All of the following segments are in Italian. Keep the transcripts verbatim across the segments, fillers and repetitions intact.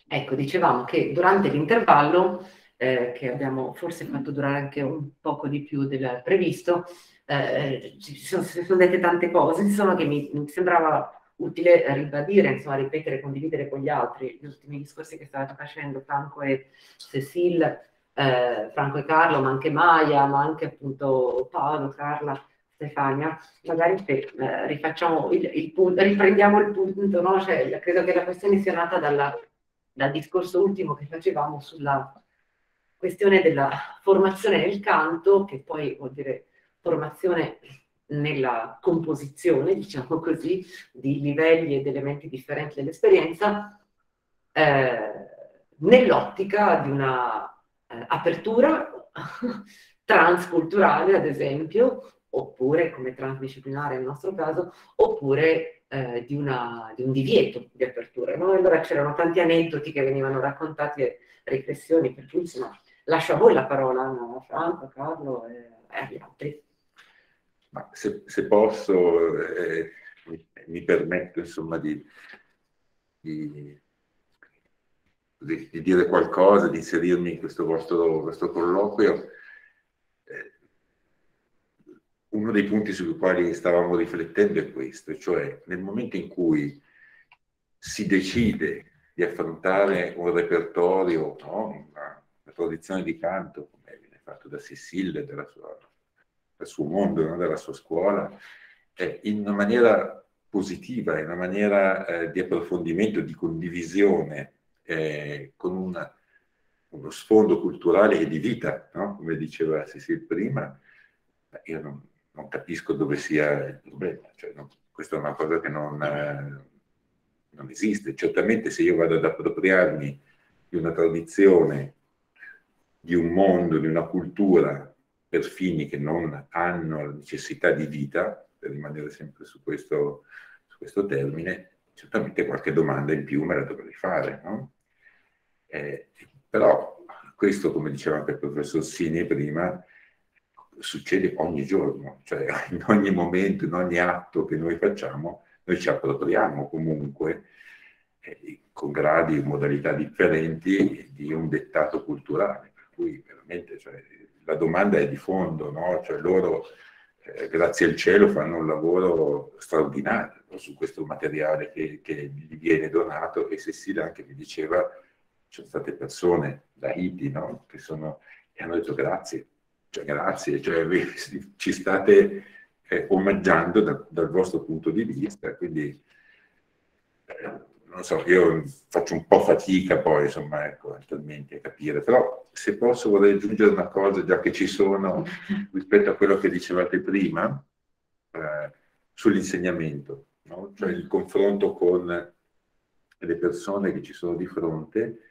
Ecco, dicevamo che durante l'intervallo, eh, che abbiamo forse fatto durare anche un poco di più del previsto, eh, ci sono, ci sono dette tante cose, insomma, che mi, mi sembrava utile ribadire, insomma, ripetere, condividere con gli altri gli ultimi discorsi che stavate facendo, Franco e Cecile, eh, Franco e Carlo, ma anche Maya, ma anche appunto Paolo, Carla, Stefania. Magari se eh, rifacciamo il, il punto, riprendiamo il punto, no? Cioè, credo che la questione sia nata dalla, dal discorso ultimo che facevamo sulla questione della formazione nel canto, che poi vuol dire formazione nella composizione, diciamo così, di livelli ed elementi differenti dell'esperienza, eh, nell'ottica di una eh, apertura transculturale, ad esempio, oppure come transdisciplinare nel nostro caso, oppure eh, di, una, di un divieto di apertura. No? Allora c'erano tanti aneddoti che venivano raccontati e riflessioni, per cui insomma lascio a voi la parola, no? Franco, Carlo e, e agli altri. Ma se, se posso, eh, mi, mi permetto insomma di, di, di, di dire qualcosa, di inserirmi in questo vostro, questo colloquio. Eh, uno dei punti sui quali stavamo riflettendo è questo, cioè nel momento in cui si decide di affrontare un repertorio, no? una, una tradizione di canto, come viene fatto da Cécile, della sua, del suo mondo, no? della sua scuola, eh, in una maniera positiva, in una maniera eh, di approfondimento, di condivisione, eh, con una, uno sfondo culturale e di vita, no? come diceva Cécile prima, io non, non capisco dove sia il problema. Cioè, no, questa è una cosa che non, eh, non esiste. Certamente se io vado ad appropriarmi di una tradizione, di un mondo, di una cultura per fini che non hanno la necessità di vita, per rimanere sempre su questo, su questo termine, certamente qualche domanda in più me la dovrei fare, no? Eh, però questo, come diceva anche il professor Sini prima, succede ogni giorno, cioè in ogni momento, in ogni atto che noi facciamo, noi ci appropriamo comunque, eh, con gradi e modalità differenti, di un dettato culturale. Per cui veramente cioè, la domanda è di fondo, no? Cioè loro, eh, grazie al cielo, fanno un lavoro straordinario, no? Su questo materiale che, che gli viene donato, e Cecilia anche mi diceva, ci sono state persone da Haiti, no? Che sono, e hanno detto grazie. Cioè, grazie, cioè, ci state eh, omaggiando da, dal vostro punto di vista, quindi eh, non so, io faccio un po' fatica poi, insomma, ecco, attualmente a capire, però se posso vorrei aggiungere una cosa, già che ci sono, rispetto a quello che dicevate prima, eh, sull'insegnamento, no? Cioè il confronto con le persone che ci sono di fronte.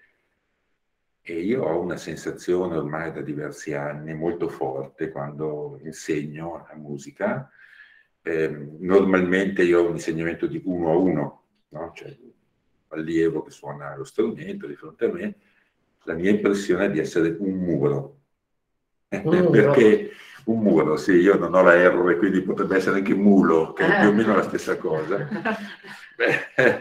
E io ho una sensazione ormai da diversi anni molto forte quando insegno la musica. Eh, normalmente io ho un insegnamento di uno a uno, no? Cioè un allievo che suona lo strumento di fronte a me. La mia impressione è di essere un muro. Un Perché un muro, sì, io non ho la R, quindi potrebbe essere anche mulo, che è più o meno la stessa cosa. Beh,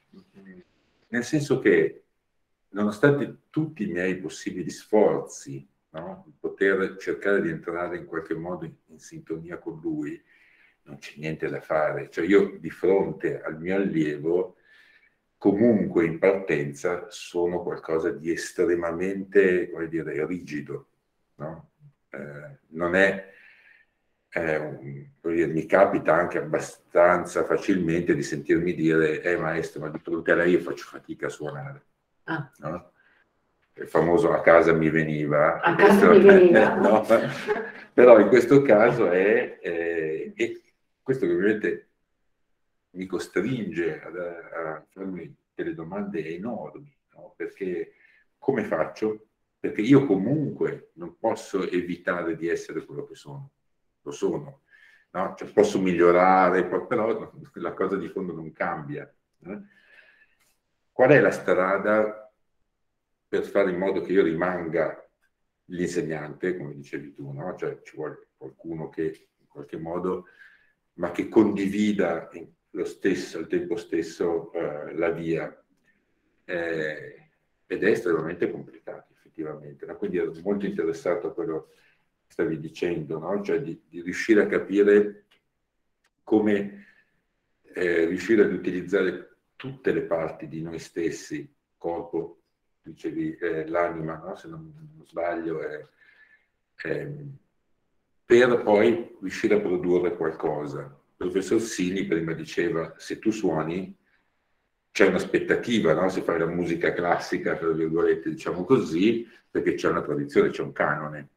nel senso che nonostante tutti i miei possibili sforzi, no, di poter cercare di entrare in qualche modo in, in sintonia con lui, non c'è niente da fare. Cioè io di fronte al mio allievo, comunque in partenza, sono qualcosa di estremamente, come dire, rigido, no? Eh, non è, eh, un, dire, mi capita anche abbastanza facilmente di sentirmi dire, eh maestro, ma di fronte a lei io faccio fatica a suonare. Ah. No? Il famoso a casa mi veniva, a casa questo, mi veniva. No? Però in questo caso è, è, è questo che ovviamente mi costringe a, a farmi delle domande enormi, no? Perché come faccio? Perché io comunque non posso evitare di essere quello che sono, lo sono, no? Cioè, posso migliorare, però la cosa di fondo non cambia. Eh? Qual è la strada per fare in modo che io rimanga l'insegnante, come dicevi tu, no? Cioè ci vuole qualcuno che in qualche modo, ma che condivida lo stesso, al tempo stesso eh, la via. Eh, ed è estremamente complicato effettivamente, no? Quindi ero molto interessato a quello che stavi dicendo, no? Cioè di, di riuscire a capire come eh, riuscire ad utilizzare tutte le parti di noi stessi, corpo, dicevi, eh, l'anima, no? Se non, non sbaglio, eh, eh, per poi riuscire a produrre qualcosa. Il professor Sini prima diceva, se tu suoni, c'è un'aspettativa, no? Se fai la musica classica, tra virgolette, diciamo così, perché c'è una tradizione, c'è un canone.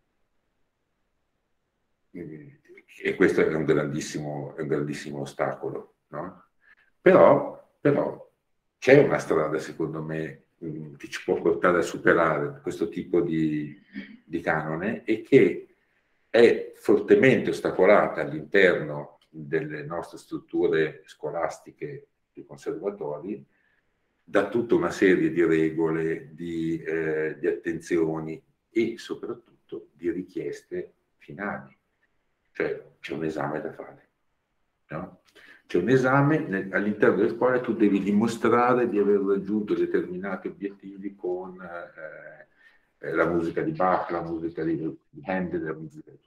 E questo è un grandissimo, è un grandissimo ostacolo, no? Però, però c'è una strada, secondo me, che ci può portare a superare questo tipo di, di canone e che è fortemente ostacolata all'interno delle nostre strutture scolastiche, dei conservatori, da tutta una serie di regole, di, eh, di attenzioni e soprattutto di richieste finali. Cioè c'è un esame da fare, no? C'è un esame all'interno del quale tu devi dimostrare di aver raggiunto determinati obiettivi con eh, la musica di Bach, la musica di Handel, la musica di...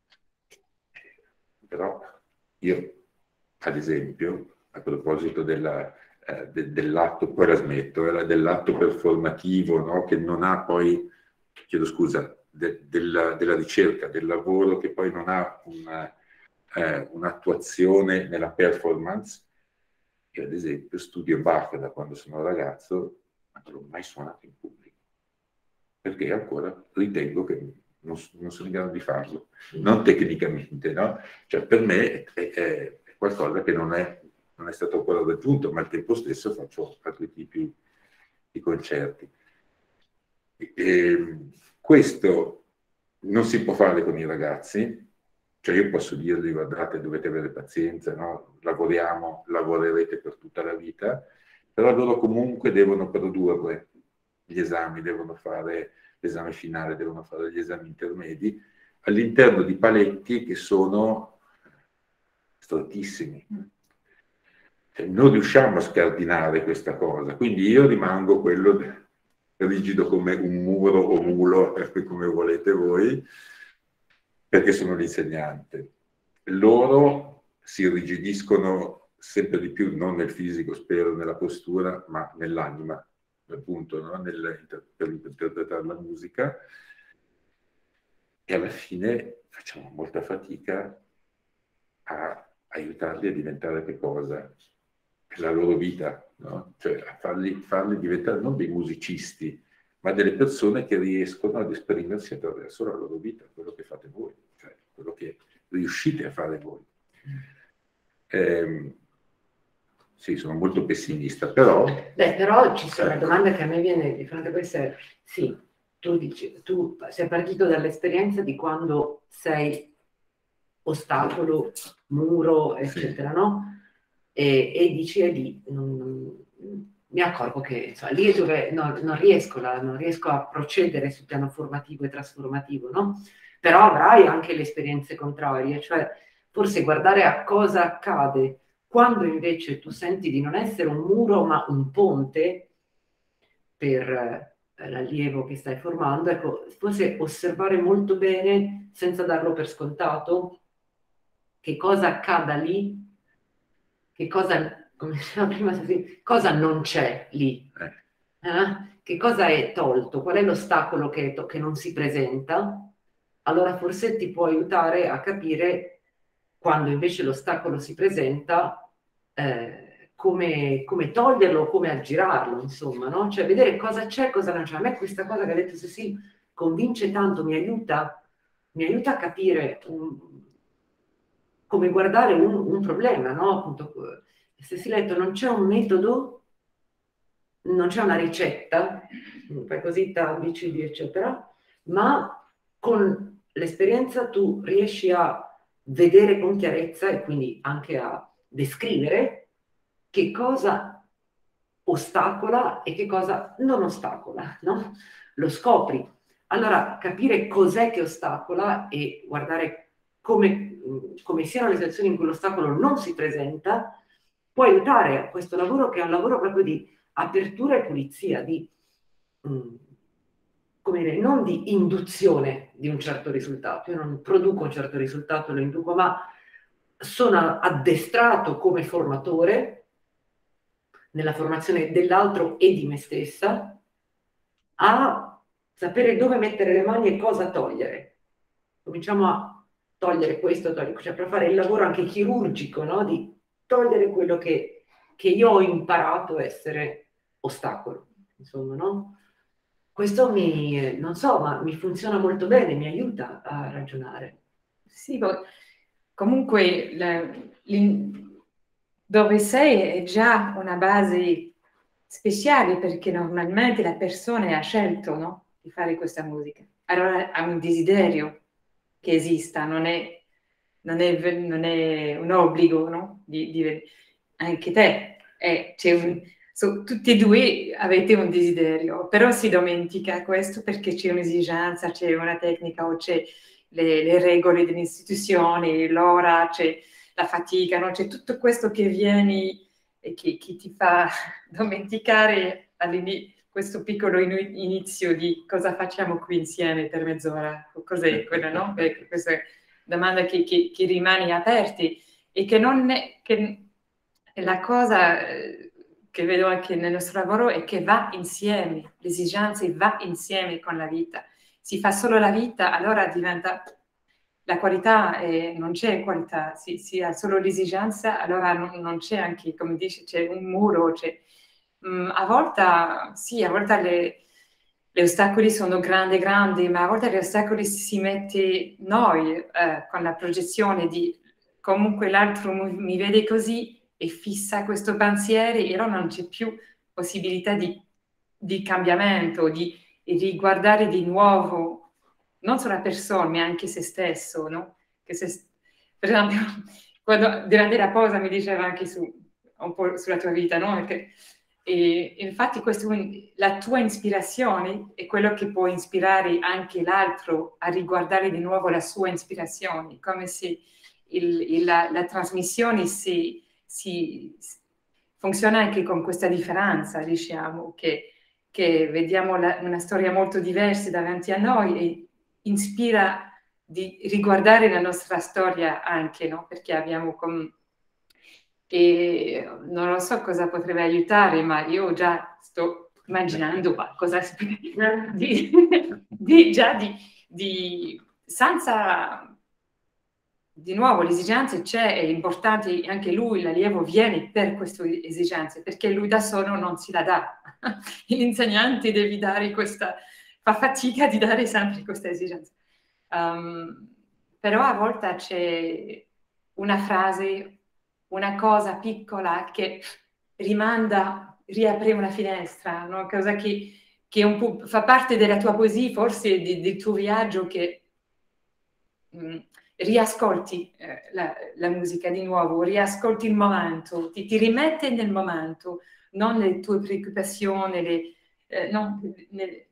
Però io, ad esempio, a proposito della, eh, de, dell'atto, poi la smetto, era dell'atto performativo, no? Che non ha poi, chiedo scusa, de, della, della ricerca, del lavoro che poi non ha una, eh, un'attuazione nella performance. Io ad esempio studio Bach da quando sono ragazzo, ma non l'ho mai suonato in pubblico, perché ancora ritengo che non, non sono in grado di farlo, non tecnicamente, no? Cioè per me è, è qualcosa che non è, non è stato ancora raggiunto, ma al tempo stesso faccio altri tipi di concerti. E, e, questo non si può fare con i ragazzi, cioè io posso dirgli guardate, dovete avere pazienza, no? Lavoriamo, lavorerete per tutta la vita, però loro comunque devono produrre gli esami, devono fare l'esame finale, devono fare gli esami intermedi all'interno di paletti che sono strettissimi. Cioè, non riusciamo a scardinare questa cosa, quindi io rimango quello rigido come un muro o mulo, come volete voi, perché sono l'insegnante. Loro si irrigidiscono sempre di più, non nel fisico, spero, nella postura, ma nell'anima, appunto, no? Nel, per interpretare la musica. E alla fine facciamo molta fatica a aiutarli a diventare che cosa? La loro vita, no? Cioè a farli, farli diventare non dei musicisti, ma delle persone che riescono ad esprimersi attraverso la loro vita, quello che fate voi, cioè quello che riuscite a fare voi. Eh, sì, sono molto pessimista, però... Beh, però ci sono una domanda che a me viene di fronte a questa è, sì, tu dici, tu sei partito dall'esperienza di quando sei ostacolo, muro, eccetera, sì. No? E, e dici, è lì, non, non, mi accorgo che insomma, lì è dove non, non, riesco, la, non riesco a procedere sul piano formativo e trasformativo, no? Però avrai anche le esperienze contrarie, cioè forse guardare a cosa accade quando invece tu senti di non essere un muro ma un ponte per eh, l'allievo che stai formando, ecco, forse osservare molto bene, senza darlo per scontato, che cosa accada lì, che cosa, come diceva prima, cosa non c'è lì, eh? Che cosa è tolto, qual è l'ostacolo che, che non si presenta, allora forse ti può aiutare a capire quando invece l'ostacolo si presenta, eh, come, come toglierlo, come aggirarlo, insomma, no? Cioè vedere cosa c'è, cosa non c'è. A me questa cosa che ha detto Cécile convince tanto, mi aiuta, mi aiuta a capire un, come guardare un, un problema, no? Appunto, Cécile ha detto non c'è un metodo, non c'è una ricetta, fai così, A, B, C, D, eccetera, ma con l'esperienza tu riesci a vedere con chiarezza e quindi anche a descrivere che cosa ostacola e che cosa non ostacola, no? Lo scopri. Allora, capire cos'è che ostacola e guardare come, come siano le situazioni in cui l'ostacolo non si presenta, può aiutare a questo lavoro che è un lavoro proprio di apertura e pulizia, di mh, come dire, non di induzione di un certo risultato. Io non produco un certo risultato, lo induco, ma sono addestrato come formatore nella formazione dell'altro e di me stessa a sapere dove mettere le mani e cosa togliere. Cominciamo a togliere questo, togliere, cioè per fare il lavoro anche chirurgico, no? Di togliere quello che, che io ho imparato a essere ostacolo, insomma, no? Questo mi, non so, ma mi funziona molto bene, mi aiuta a ragionare. Sì, comunque la, dove sei è già una base speciale, perché normalmente la persona ha scelto, no, di fare questa musica. Allora ha un desiderio che esista, non è, non è, non è un obbligo, no? Di, di, anche te, eh, c'è un, so, tutti e due avete un desiderio, però si dimentica questo perché c'è un'esigenza, c'è una tecnica o c'è le, le regole delle istituzioni, l'ora, c'è la fatica, no? C'è tutto questo che viene e che, che ti fa dimenticare all'inizio questo piccolo inizio di cosa facciamo qui insieme per mezz'ora, cos'è quella, no? Perché questa è una domanda che, che, che rimane aperta e che non è, che la cosa che vedo anche nel nostro lavoro è che va insieme, l'esigenza va insieme con la vita. Si fa solo la vita, allora diventa la qualità, e non c'è qualità, si, si ha solo l'esigenza, allora non, non c'è anche, come dice, c'è un muro, c'è Mm, a volte sì, a volte le, gli ostacoli sono grandi, grandi, ma a volte gli ostacoli si mette noi eh, con la proiezione di comunque l'altro mi vede così e fissa questo pensiero e allora non c'è più possibilità di, di cambiamento, di, di riguardare di nuovo non solo la persona, ma anche se stesso, no? Che se, per esempio, quando durante la pausa mi diceva anche su, un po' sulla tua vita, no? Perché, e infatti questo, la tua ispirazione è quello che può ispirare anche l'altro a riguardare di nuovo la sua ispirazione, come se il, il, la, la trasmissione si, si, funziona anche con questa differenza, diciamo, che, che vediamo la, una storia molto diversa davanti a noi e ispira di riguardare la nostra storia anche, no? Perché abbiamo come e non lo so cosa potrebbe aiutare, ma io già sto immaginando qualcosa di, di, già di, di senza di nuovo l'esigenza c'è, è importante anche lui, l'allievo viene per queste esigenze, perché lui da solo non si la dà. L'insegnante deve dare questa, fa fatica di dare sempre questa esigenza. Um, però a volte c'è una frase, una cosa piccola che rimanda, riapre una finestra, no? Cosa che, che un po' fa parte della tua poesia, forse di, del tuo viaggio, che mh, riascolti eh, la, la musica di nuovo, riascolti il momento, ti, ti rimette nel momento, non le tue preoccupazioni, le, eh, non, ne,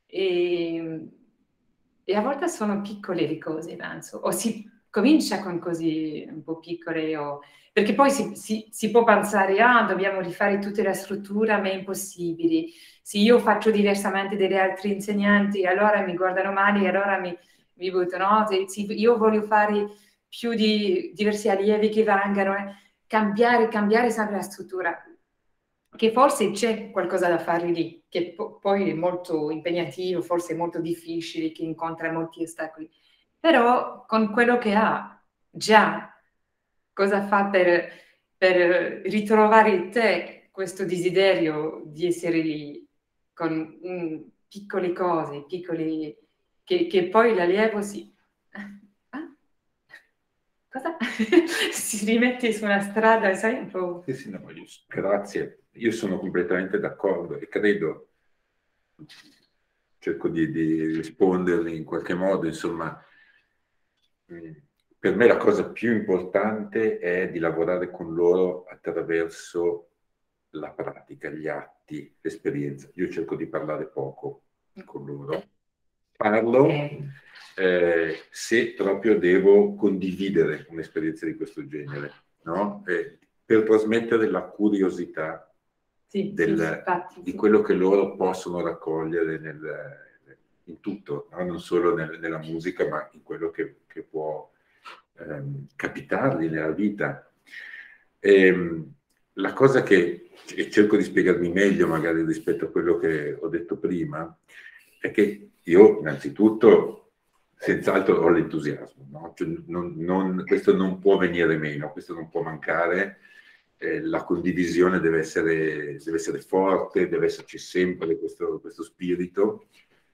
e, e a volte sono piccole le cose, penso, o si comincia con così un po' piccole, o, perché poi si, si, si può pensare, ah, dobbiamo rifare tutta la struttura, ma è impossibile. Se io faccio diversamente degli altri insegnanti, allora mi guardano male, allora mi, mi buttano, se, se io voglio fare più di diversi allievi che vengano, eh, cambiare, cambiare sempre la struttura, che forse c'è qualcosa da fare lì, che po- poi è molto impegnativo, forse è molto difficile, che incontra molti ostacoli, però con quello che ha già, cosa fa per, per ritrovare te questo desiderio di essere lì con mm, piccole cose, piccoli, che, che poi l'allievo si... Ah? Cosa? Si rimette su una strada, sai, un po'... Sì, sì, no, io, grazie, io sono completamente d'accordo e credo, cerco di, di risponderli in qualche modo, insomma, per me la cosa più importante è di lavorare con loro attraverso la pratica, gli atti, l'esperienza. Io cerco di parlare poco con loro, parlo eh, se proprio devo condividere un'esperienza di questo genere, no? Eh, per trasmettere la curiosità sì, del, sì, infatti, di sì. quello che loro possono raccogliere nel, in tutto, no? Non solo nel, nella musica, ma in quello che, che può ehm, capitargli nella vita. E, la cosa che, e cerco di spiegarmi meglio magari rispetto a quello che ho detto prima, è che io innanzitutto senz'altro ho l'entusiasmo, no? Cioè, non, non, questo non può venire meno, questo non può mancare, eh, la condivisione deve essere, deve essere forte, deve esserci sempre questo, questo spirito.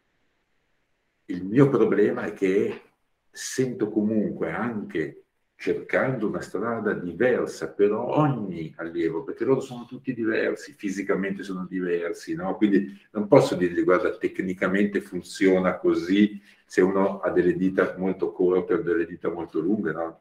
Il mio problema è che sento comunque, anche cercando una strada diversa per ogni allievo, perché loro sono tutti diversi, fisicamente sono diversi, no? Quindi non posso dirgli guarda, tecnicamente funziona così se uno ha delle dita molto corte o delle dita molto lunghe, no?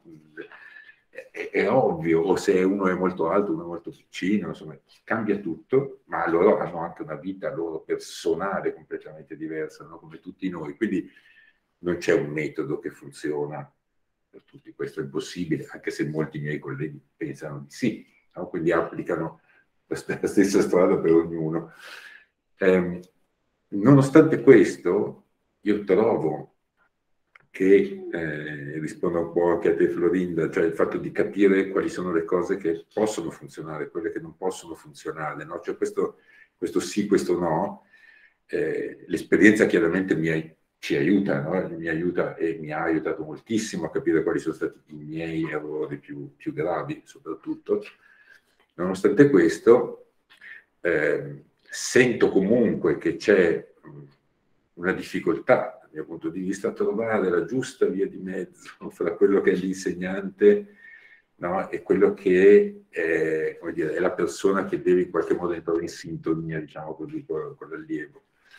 È, è ovvio, o se uno è molto alto, uno è molto piccino, insomma, cambia tutto, ma loro hanno anche una vita loro personale completamente diversa, no? Come tutti noi, quindi non c'è un metodo che funziona per tutti, questo è impossibile, anche se molti miei colleghi pensano di sì, no? Quindi applicano la stessa strada per ognuno. Eh, nonostante questo, io trovo che, eh, rispondo un po' anche a te Florinda, cioè il fatto di capire quali sono le cose che possono funzionare, quelle che non possono funzionare, no? Cioè questo, questo sì, questo no, eh, l'esperienza chiaramente mi, ci aiuta, no? Mi aiuta e mi ha aiutato moltissimo a capire quali sono stati i miei errori più, più gravi, soprattutto. Nonostante questo, eh, sento comunque che c'è una difficoltà dal mio punto di vista a trovare la giusta via di mezzo fra quello che è l'insegnante, no, e quello che è, come dire, è la persona che deve in qualche modo entrare in sintonia, diciamo così, con, con l'allievo.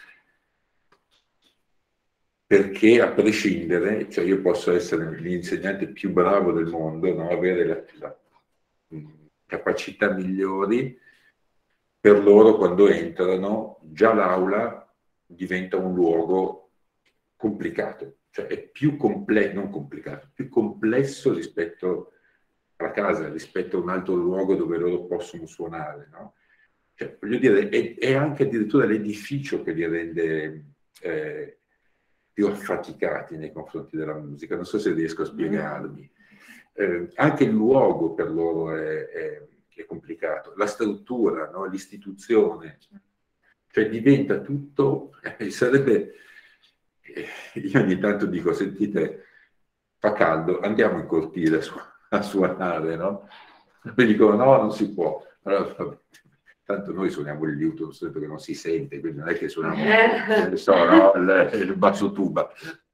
Perché a prescindere, cioè io posso essere l'insegnante più bravo del mondo, no, avere la, la capacità migliori, per loro quando entrano già l'aula diventa un luogo complicato, cioè è più complesso, non complicato, più complesso rispetto alla casa, rispetto a un altro luogo dove loro possono suonare, no? Cioè, voglio dire, è, è anche addirittura l'edificio che li rende eh, più affaticati nei confronti della musica. Non so se riesco a spiegarmi. Eh, anche il luogo per loro è, è, è complicato, la struttura, no? L'istituzione, cioè diventa tutto, eh, sarebbe, eh, io ogni tanto dico, sentite, fa caldo, andiamo in cortile a, su a suonare, no? Mi dicono no, non si può. Allora, vabbè, tanto noi suoniamo il liuto, che non si sente, quindi non è che suoniamo eh, so, no, il, il basso tuba.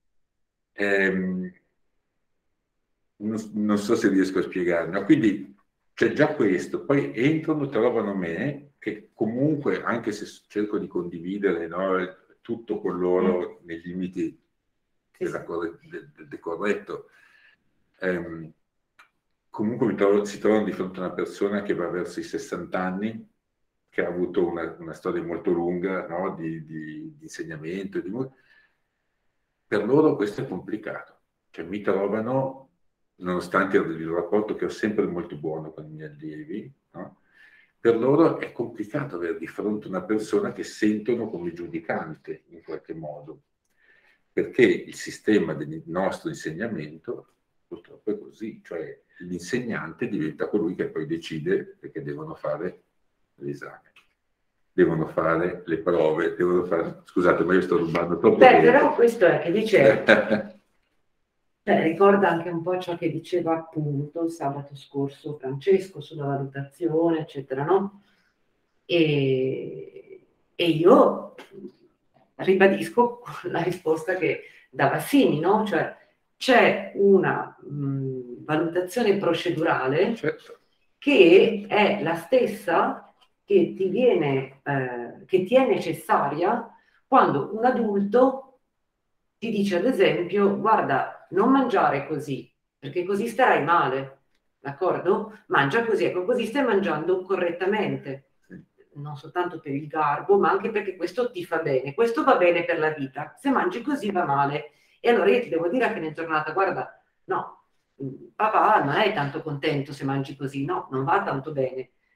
Ehm, non, non so se riesco a spiegarmi, no? Quindi c'è già questo, poi entrano, trovano me, che comunque, anche se cerco di condividere, no, tutto con loro nei limiti della, del, del corretto, ehm, comunque mi trovo, si trovano di fronte a una persona che va verso i sessanta anni, che ha avuto una, una storia molto lunga, no, di, di, di insegnamento, di... per loro questo è complicato, cioè mi trovano, nonostante il rapporto che ho sempre molto buono con i miei allievi, no? Per loro è complicato avere di fronte una persona che sentono come giudicante in qualche modo, perché il sistema del nostro insegnamento purtroppo è così, cioè l'insegnante diventa colui che poi decide perché devono fare l'esame, devono fare le prove, devono fare... Scusate, ma io sto rubando troppo Beh, tempo. però questo è che dice, cioè, ricorda anche un po' ciò che diceva appunto il sabato scorso Francesco sulla valutazione, eccetera, no? E, e io ribadisco la risposta che dava Simi, no? Cioè c'è una mh, valutazione procedurale, certo, che è la stessa che ti viene, eh, che ti è necessaria quando un adulto ti dice ad esempio guarda non mangiare così perché così starai male, d'accordo? Mangia così, ecco così stai mangiando correttamente, non soltanto per il garbo ma anche perché questo ti fa bene, questo va bene per la vita, se mangi così va male. E allora io ti devo dire a fine giornata guarda no, papà non è tanto contento se mangi così, no, non va tanto bene.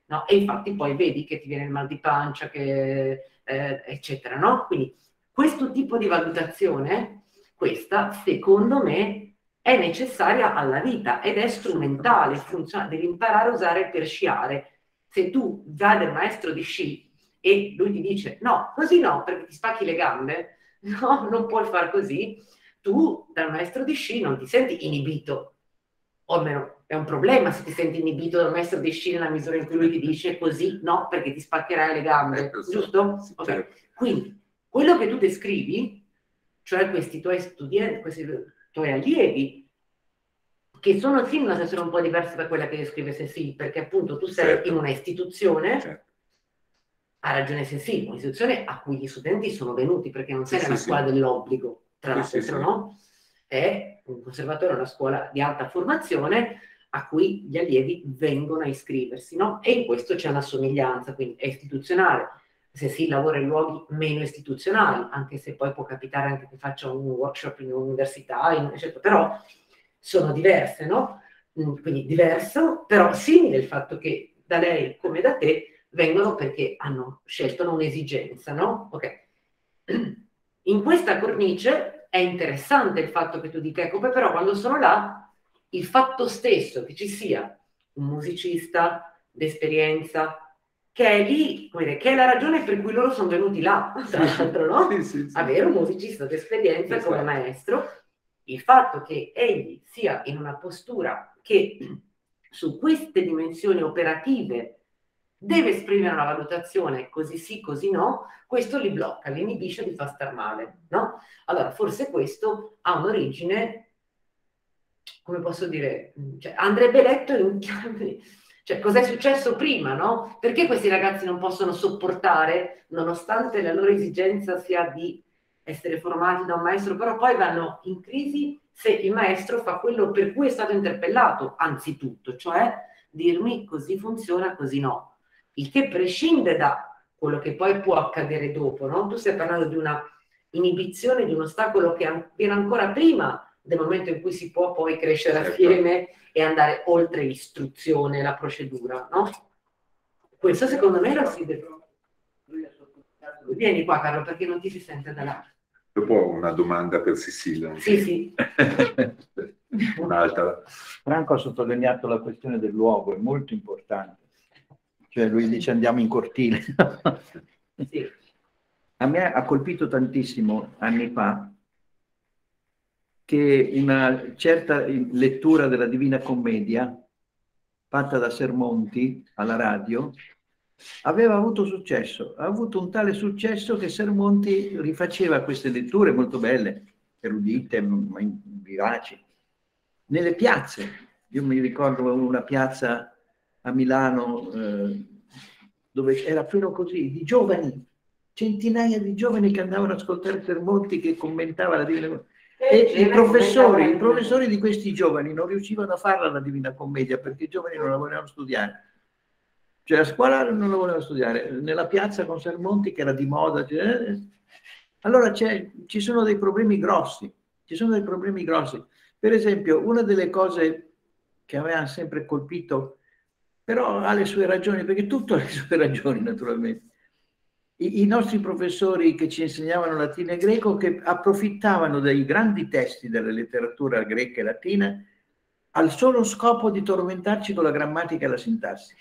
no? E infatti poi vedi che ti viene il mal di pancia, che, eh, eccetera, no? Quindi questo tipo di valutazione, questa, secondo me, è necessaria alla vita ed è strumentale, funziona, devi imparare a usare per sciare. Se tu vai dal maestro di sci e lui ti dice no, così no, perché ti spacchi le gambe, no, non puoi far così, tu dal maestro di sci non ti senti inibito, o almeno è un problema se ti senti inibito dal maestro di sci nella misura in cui lui ti dice così no, perché ti spaccherai le gambe, giusto? Okay. Quindi quello che tu descrivi, cioè questi tuoi studenti, questi tuoi allievi, che sono sì in una situazione un po' diversa da quella che descrive Cécile, perché appunto tu sei certo. in una istituzione, certo. ha ragione Cécile, un'istituzione a cui gli studenti sono venuti, perché non sei sì, nella sì, scuola sì. dell'obbligo, tra l'altro, sì, sì, no? È un conservatorio, una scuola di alta formazione a cui gli allievi vengono a iscriversi, no? E in questo c'è una somiglianza, quindi è istituzionale. Se si lavora in luoghi meno istituzionali, anche se poi può capitare anche che faccia un workshop in università, in, eccetera, però sono diverse, no? Quindi diverso, però simile il fatto che da lei come da te vengono perché hanno scelto un'esigenza, no? Ok. In questa cornice è interessante il fatto che tu dica, ecco, poi però quando sono là, il fatto stesso che ci sia un musicista d'esperienza, che è lì, come dire, che è la ragione per cui loro sono venuti là, tra l'altro, no? Sì, sì, sì. Avere un musicista d'esperienza come maestro, il fatto che egli sia in una postura che su queste dimensioni operative deve esprimere una valutazione così sì, così no, questo li blocca, li inibisce, li fa star male, no? Allora, forse questo ha un'origine, come posso dire, cioè, andrebbe letto in chiave... Cioè, cos'è successo prima, no? Perché questi ragazzi non possono sopportare, nonostante la loro esigenza sia di essere formati da un maestro, però poi vanno in crisi se il maestro fa quello per cui è stato interpellato, anzitutto, cioè dirmi così funziona, così no. Il che prescinde da quello che poi può accadere dopo, no? Tu stai parlando di una inibizione, di un ostacolo che viene ancora prima del momento in cui si può poi crescere assieme e andare oltre l'istruzione, la procedura, no? Questo secondo me lo si deve... Vieni qua Carlo, perché non ti si sente da là. Dopo una domanda per Cécile. Sì, sì. Un'altra. Franco ha sottolineato la questione del luogo, è molto importante. Cioè lui dice andiamo in cortile. Sì. A me ha colpito tantissimo anni fa che una certa lettura della Divina Commedia fatta da Sermonti alla radio aveva avuto successo, ha avuto un tale successo che Sermonti rifaceva queste letture molto belle, erudite, vivaci, nelle piazze. Io mi ricordo una piazza a Milano eh, dove era pieno così di giovani, centinaia di giovani che andavano ad ascoltare Sermonti che commentava la Divina Commedia. E i professori, i professori di questi giovani non riuscivano a farla la Divina Commedia perché i giovani non la volevano studiare. Cioè a scuola non la volevano studiare, nella piazza con Sermonti che era di moda. Cioè, allora ci sono dei problemi grossi, ci sono dei problemi grossi. Per esempio, una delle cose che aveva sempre colpito, però ha le sue ragioni, perché tutto ha le sue ragioni naturalmente. I, I nostri professori che ci insegnavano latino e greco che approfittavano dei grandi testi della letteratura greca e latina al solo scopo di tormentarci con la grammatica e la sintassi.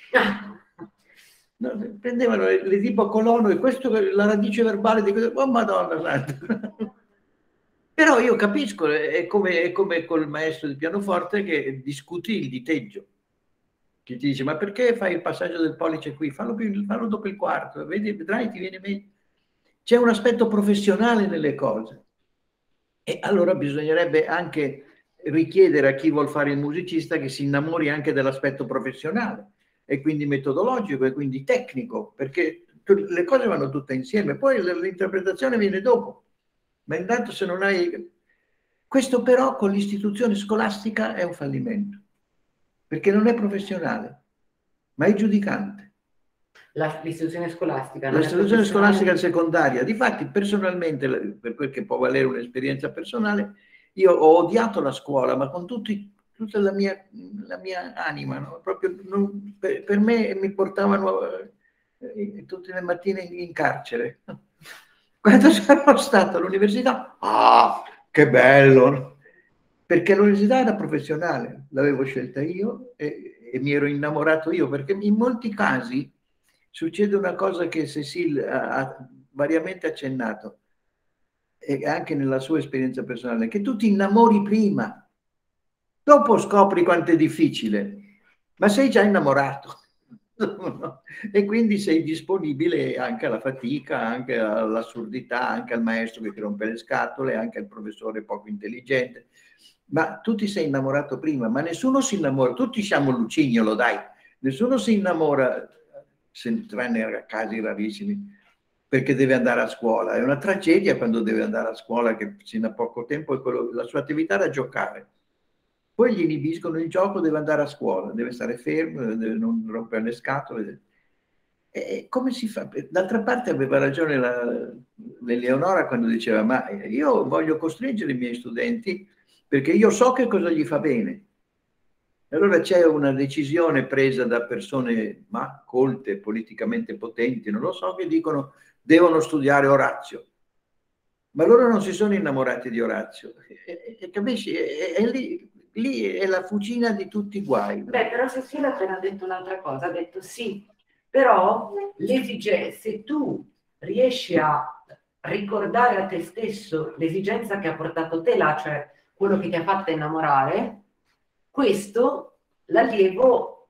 No, prendevano le, le tipo colono e questo la radice verbale di questo, oh madonna santa. Però io capisco, è come, è come col maestro di pianoforte che discuti il diteggio, che ti dice ma perché fai il passaggio del pollice qui, fallo, più, fallo dopo il quarto, vedi, vedrai ti viene meglio. C'è un aspetto professionale nelle cose e allora bisognerebbe anche richiedere a chi vuol fare il musicista che si innamori anche dell'aspetto professionale e quindi metodologico e quindi tecnico, perché le cose vanno tutte insieme, poi l'interpretazione viene dopo. Ma intanto se non hai... Questo però con l'istituzione scolastica è un fallimento, perché non è professionale, ma è giudicante. L'istituzione scolastica. L'istituzione scolastica secondaria. Difatti, personalmente, per quel che può valere un'esperienza personale, io ho odiato la scuola, ma con tutti tutta la mia, la mia anima, no? Proprio non, per, per me mi portavano eh, tutte le mattine in, in carcere. Quando sono stato all'università, ah, che bello! Perché l'università era professionale, l'avevo scelta io e, e mi ero innamorato io, perché in molti casi succede una cosa che Cécile ha, ha variamente accennato, e anche nella sua esperienza personale, che tu ti innamori prima, dopo scopri quanto è difficile, ma sei già innamorato. E quindi sei disponibile anche alla fatica, anche all'assurdità, anche al maestro che ti rompe le scatole, anche al professore poco intelligente. Ma tu ti sei innamorato prima, ma nessuno si innamora, tutti siamo Lucignolo, dai, nessuno si innamora, se tranne a casi rarissimi, perché deve andare a scuola. È una tragedia quando deve andare a scuola, che fino a poco tempo è quello, la sua attività era giocare. Poi gli inibiscono il gioco, deve andare a scuola, deve stare fermo, deve non rompere le scatole. E come si fa? D'altra parte aveva ragione la, l'Eleonora quando diceva: ma io voglio costringere i miei studenti perché io so che cosa gli fa bene. Allora c'è una decisione presa da persone ma colte, politicamente potenti, non lo so, che dicono devono studiare Orazio. Ma loro non si sono innamorati di Orazio. E, e, capisci? E, e lì, lì è la fucina di tutti i guai. Beh, però Cecilia ha appena detto un'altra cosa, ha detto sì, però l'esigenza, se tu riesci a ricordare a te stesso l'esigenza che ha portato te là, cioè quello che ti ha fatto innamorare, questo, l'allievo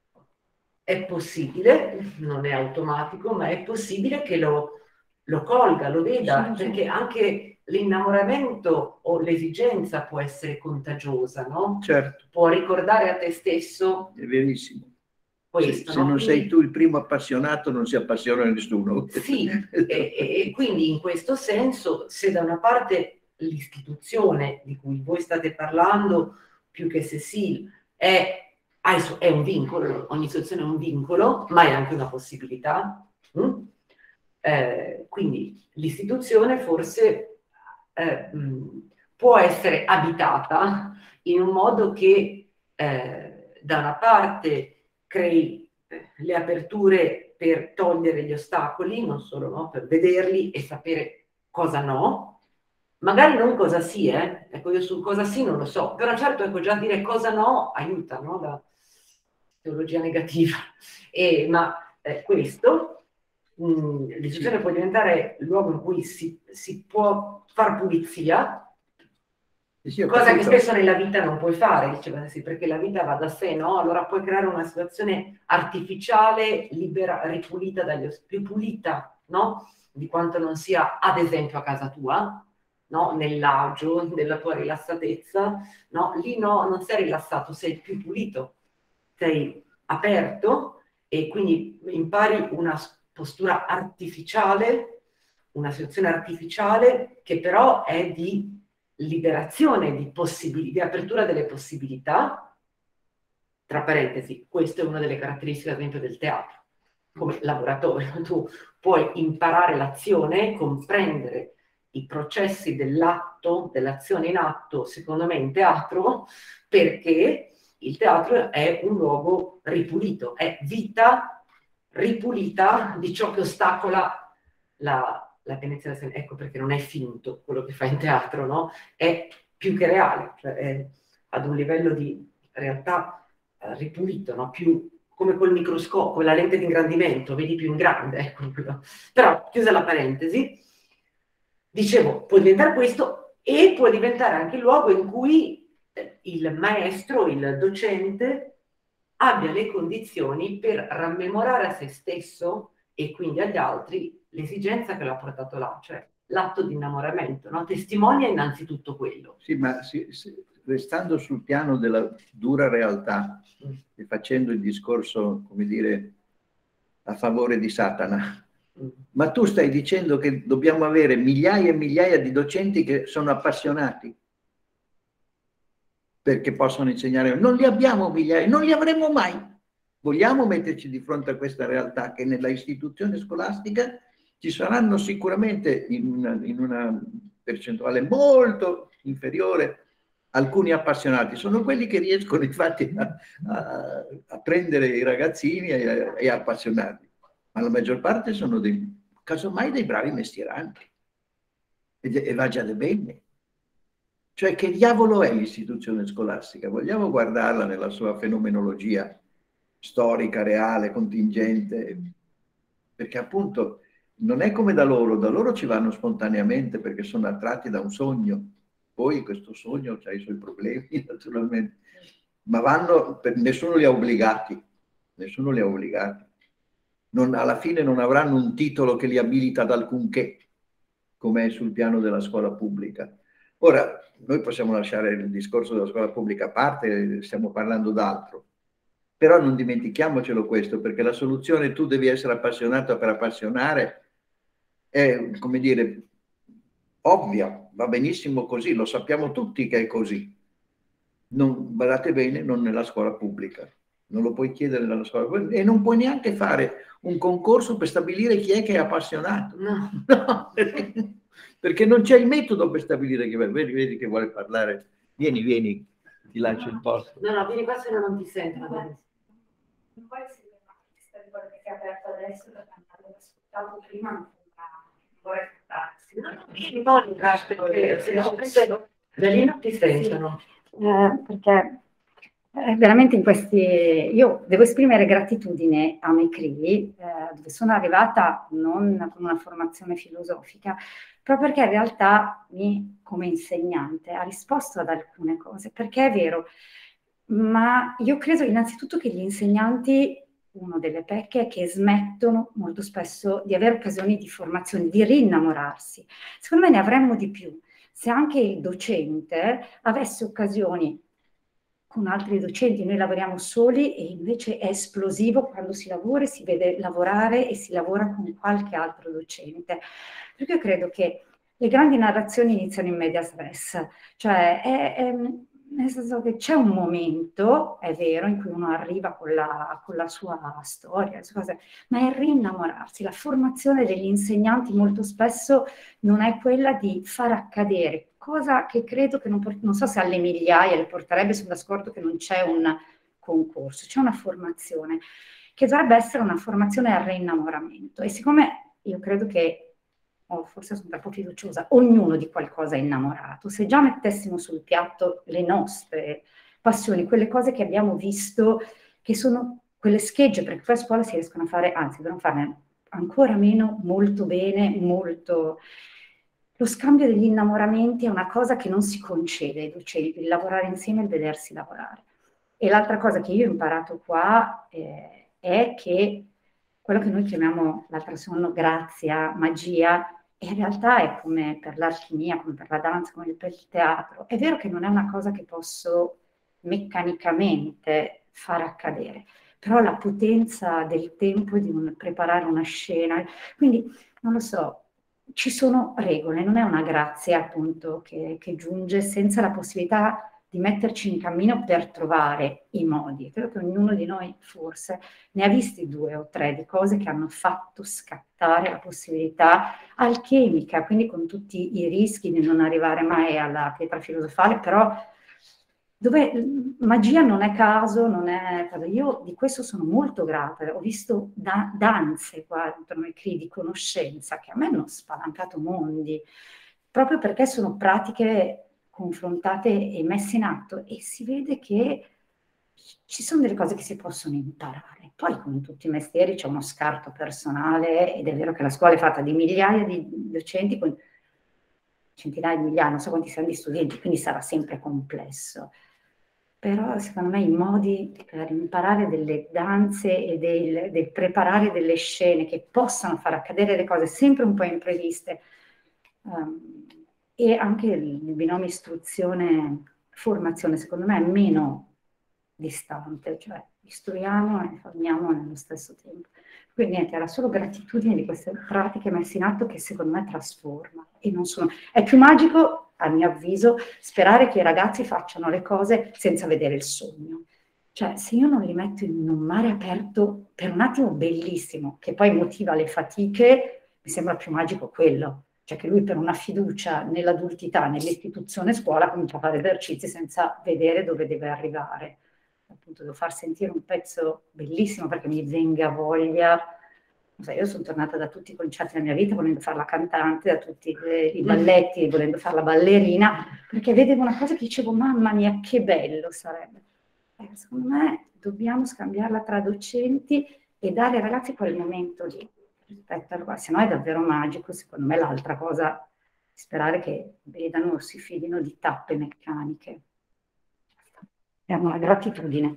è possibile, non è automatico, ma è possibile che lo, lo colga, lo veda, sì, perché sì. Anche l'innamoramento o l'esigenza può essere contagiosa, no? Certo. Può ricordare a te stesso. È verissimo. Questo, se, no? se non Quindi, sei tu il primo appassionato, non si appassiona nessuno. Sì, e, e quindi in questo senso, se da una parte l'istituzione di cui voi state parlando, più che Cécile, è, è un vincolo, ogni istituzione è un vincolo, ma è anche una possibilità. Mm? Eh, quindi l'istituzione forse eh, mh, può essere abitata in un modo che eh, da una parte crei eh, le aperture per togliere gli ostacoli, non solo, no? Per vederli e sapere cosa no, magari non cosa sì, eh? Ecco, io su cosa sì non lo so, però certo, ecco, già dire cosa no aiuta, no? La teologia negativa. E, ma eh, questo, l'istituzione sì. Può diventare il luogo in cui si, si può far pulizia, sì, cosa capito. Che spesso nella vita non puoi fare, diceva sì, perché la vita va da sé, no? Allora puoi creare una situazione artificiale, libera, ripulita dagli più pulita, no? Di quanto non sia, ad esempio, a casa tua, no? Nell'agio, nella tua rilassatezza, no? Lì no, non sei rilassato, sei più pulito, sei aperto e quindi impari una postura artificiale, una situazione artificiale che però è di liberazione, di, possibili, di apertura delle possibilità. Tra parentesi, questa è una delle caratteristiche, ad esempio, del teatro, come laboratorio. Tu puoi imparare l'azione, comprendere i processi dell'atto, dell'azione in atto, secondo me in teatro, perché il teatro è un luogo ripulito, è vita ripulita di ciò che ostacola la, la penetrazione. Ecco perché non è finto quello che fa in teatro, no? È più che reale, cioè è ad un livello di realtà eh, ripulito, no? Più come col microscopio, la lente di ingrandimento, vedi più in grande, ecco. Però, chiusa la parentesi, dicevo, può diventare questo e può diventare anche il luogo in cui il maestro, il docente, abbia le condizioni per rammemorare a se stesso e quindi agli altri l'esigenza che l'ha portato là, cioè l'atto di innamoramento, no? Testimonia innanzitutto quello. Sì, ma sì, sì, restando sul piano della dura realtà mm. e facendo il discorso, come dire, a favore di Satana, mm. ma tu stai dicendo che dobbiamo avere migliaia e migliaia di docenti che sono appassionati perché possono insegnare. Non li abbiamo migliaia, non li avremo mai. Vogliamo metterci di fronte a questa realtà che nella istituzione scolastica ci saranno sicuramente in una, in una percentuale molto inferiore alcuni appassionati sono quelli che riescono infatti a, a, a prendere i ragazzini e, e appassionarli, ma la maggior parte sono dei, casomai dei bravi mestieranti, e, e va già da bene. Cioè, che diavolo è l'istituzione scolastica? Vogliamo guardarla nella sua fenomenologia storica, reale, contingente, perché appunto non è come da loro, da loro ci vanno spontaneamente perché sono attratti da un sogno. Poi questo sogno ha i suoi problemi, naturalmente, ma vanno, per, nessuno li ha obbligati, nessuno li ha obbligati. Non, alla fine non avranno un titolo che li abilita ad alcunché, come è sul piano della scuola pubblica. Ora, noi possiamo lasciare il discorso della scuola pubblica a parte, stiamo parlando d'altro, però non dimentichiamocelo questo, perché la soluzione tu devi essere appassionato per appassionare è, come dire, ovvia, va benissimo così, lo sappiamo tutti che è così. Non, badate bene, non nella scuola pubblica, non lo puoi chiedere nella scuola pubblica e non puoi neanche fare un concorso per stabilire chi è che è appassionato. No. No, perché, perché non c'è il metodo per stabilire chi è. Vedi, vedi che vuole parlare. Vieni, vieni, ti lancio il posto. No, no, vieni qua se no non ti sento. Non può essere una quello che si è aperto adesso, perché avevo ascoltato prima, non vorrei trattarsi. Vieni Monica, perché se no da lì non ti sentono. Eh, perché eh, veramente in questi io devo esprimere gratitudine a Mecri, eh, dove sono arrivata non con una formazione filosofica, proprio perché in realtà mi, come insegnante, ha risposto ad alcune cose, perché è vero, ma io credo innanzitutto che gli insegnanti, una delle pecche è che smettono molto spesso di avere occasioni di formazione, di rinnamorarsi. Secondo me ne avremmo di più se anche il docente avesse occasioni con altri docenti. Noi lavoriamo soli e invece è esplosivo quando si lavora, si vede lavorare e si lavora con qualche altro docente. Perché io credo che le grandi narrazioni iniziano in medias res, cioè è, è, nel senso che c'è un momento, è vero, in cui uno arriva con la, con la sua storia, le sue cose, ma è rinnamorarsi. La formazione degli insegnanti molto spesso non è quella di far accadere, cosa che credo che non, non so se alle migliaia le porterebbe, sono d'accordo che non c'è un concorso, c'è una formazione che dovrebbe essere una formazione al rinnamoramento. E siccome io credo che, oh, forse sono troppo fiduciosa, ognuno di qualcosa è innamorato, se già mettessimo sul piatto le nostre passioni, quelle cose che abbiamo visto, che sono quelle schegge, perché poi a scuola si riescono a fare, anzi devono farne ancora meno, molto bene, molto... Lo scambio degli innamoramenti è una cosa che non si concede ai docenti, il lavorare insieme e il vedersi lavorare. E l'altra cosa che io ho imparato qua eh, è che quello che noi chiamiamo l'altra sonno, grazia, magia, in realtà è come per l'alchimia, come per la danza, come per il teatro. È vero che non è una cosa che posso meccanicamente far accadere, però la potenza del tempo di un, preparare una scena, quindi non lo so, ci sono regole, non è una grazia appunto che, che giunge senza la possibilità di metterci in cammino per trovare i modi. Credo che ognuno di noi forse ne ha visti due o tre di cose che hanno fatto scattare la possibilità alchemica, quindi con tutti i rischi di non arrivare mai alla pietra filosofale, però dove magia non è caso, non è... Io di questo sono molto grata, ho visto da, danze qua dentro noi qui di conoscenza che a me hanno spalancato mondi, proprio perché sono pratiche confrontate e messe in atto e si vede che ci sono delle cose che si possono imparare. Poi come in tutti i mestieri c'è uno scarto personale ed è vero che la scuola è fatta di migliaia di docenti con centinaia di migliaia, non so quanti saranno di studenti, quindi sarà sempre complesso. Però secondo me i modi per imparare delle danze e del, del preparare delle scene che possano far accadere le cose sempre un po' impreviste, um, e anche il binomio istruzione-formazione secondo me è meno distante, cioè istruiamo e formiamo nello stesso tempo. Quindi niente, era solo gratitudine di queste pratiche messe in atto che secondo me trasformano e non sono... È più magico, a mio avviso, sperare che i ragazzi facciano le cose senza vedere il sogno. Cioè, se io non li metto in un mare aperto per un attimo bellissimo, che poi motiva le fatiche, mi sembra più magico quello. cioè che lui per una fiducia nell'adultità, nell'istituzione scuola, comincia a fare esercizi senza vedere dove deve arrivare. Appunto devo far sentire un pezzo bellissimo perché mi venga voglia. Non so, io sono tornata da tutti i concerti della mia vita volendo fare la cantante, da tutti eh, i balletti volendo fare la ballerina, perché vedevo una cosa che dicevo, mamma mia, che bello sarebbe. Eh, secondo me dobbiamo scambiarla tra docenti e dare ai ragazzi quel momento lì, rispetto a, se no è davvero magico. Secondo me l'altra cosa, sperare che vedano o si fidino di tappe meccaniche. È una gratitudine.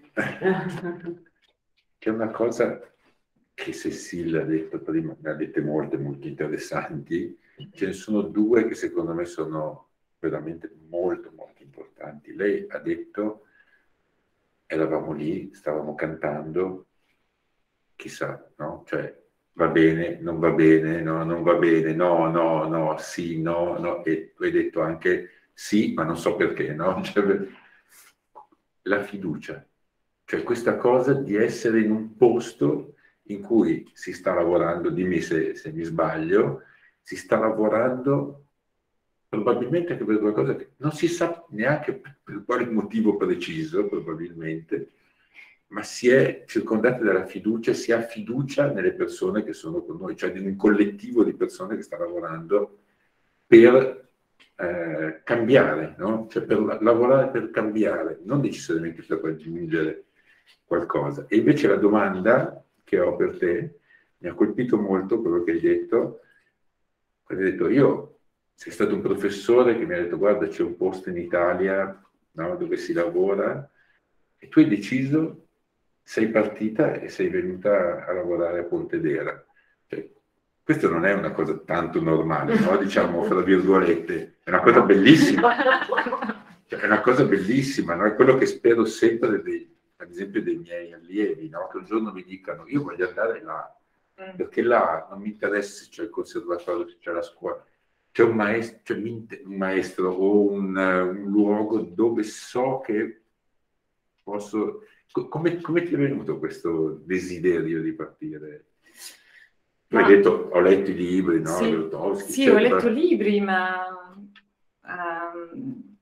C'è una cosa che Cecilia ha detto prima, ne ha dette molte, molto interessanti. Ce ne sono due che secondo me sono veramente molto, molto importanti. Lei ha detto, eravamo lì, stavamo cantando, chissà, no? Cioè, va bene, non va bene, no, non va bene, no, no, no, sì, no, no. E tu hai detto anche sì, ma non so perché, no? Cioè, la fiducia, cioè questa cosa di essere in un posto in cui si sta lavorando, dimmi se, se mi sbaglio, si sta lavorando probabilmente anche per qualcosa che non si sa neanche per, per quale motivo preciso, probabilmente, ma si è circondati dalla fiducia, si ha fiducia nelle persone che sono con noi, cioè in un collettivo di persone che sta lavorando per eh, cambiare, no? Cioè per la- lavorare per cambiare, non necessariamente per raggiungere qualcosa. E invece la domanda che ho per te mi ha colpito molto quello che hai detto. Hai detto, io, sei stato un professore che mi ha detto, guarda, c'è un posto in Italia, no, dove si lavora, e tu hai deciso, sei partita e sei venuta a lavorare a Pontedera. Cioè, questo non è una cosa tanto normale, no? Diciamo, fra virgolette, è una cosa bellissima. Cioè, è una cosa bellissima, no? È quello che spero sempre, dei, ad esempio, dei miei allievi, no? Che un giorno mi dicano, io voglio andare là, perché là non mi interessa se c'è il conservatorio, se c'è la scuola, c'è un maestro, c'è un maestro o un, un luogo dove so che posso... Come, come ti è venuto questo desiderio di partire? Tu Ma... hai detto, ho letto i libri, no? Sì, Grotowski, sì, ho eccetera. letto libri, ma... Um,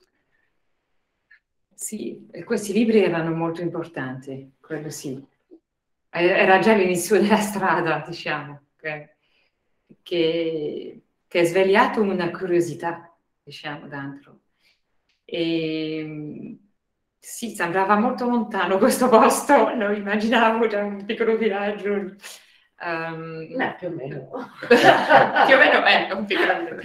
sì, e questi libri erano molto importanti, quello sì. Era già l'inizio della strada, diciamo, che, che, che ha svegliato una curiosità, diciamo, dentro. E sì, sembrava molto lontano questo posto, lo immaginavo da un piccolo viaggio. Um, no, più o meno. più o meno è un piccolo viaggio.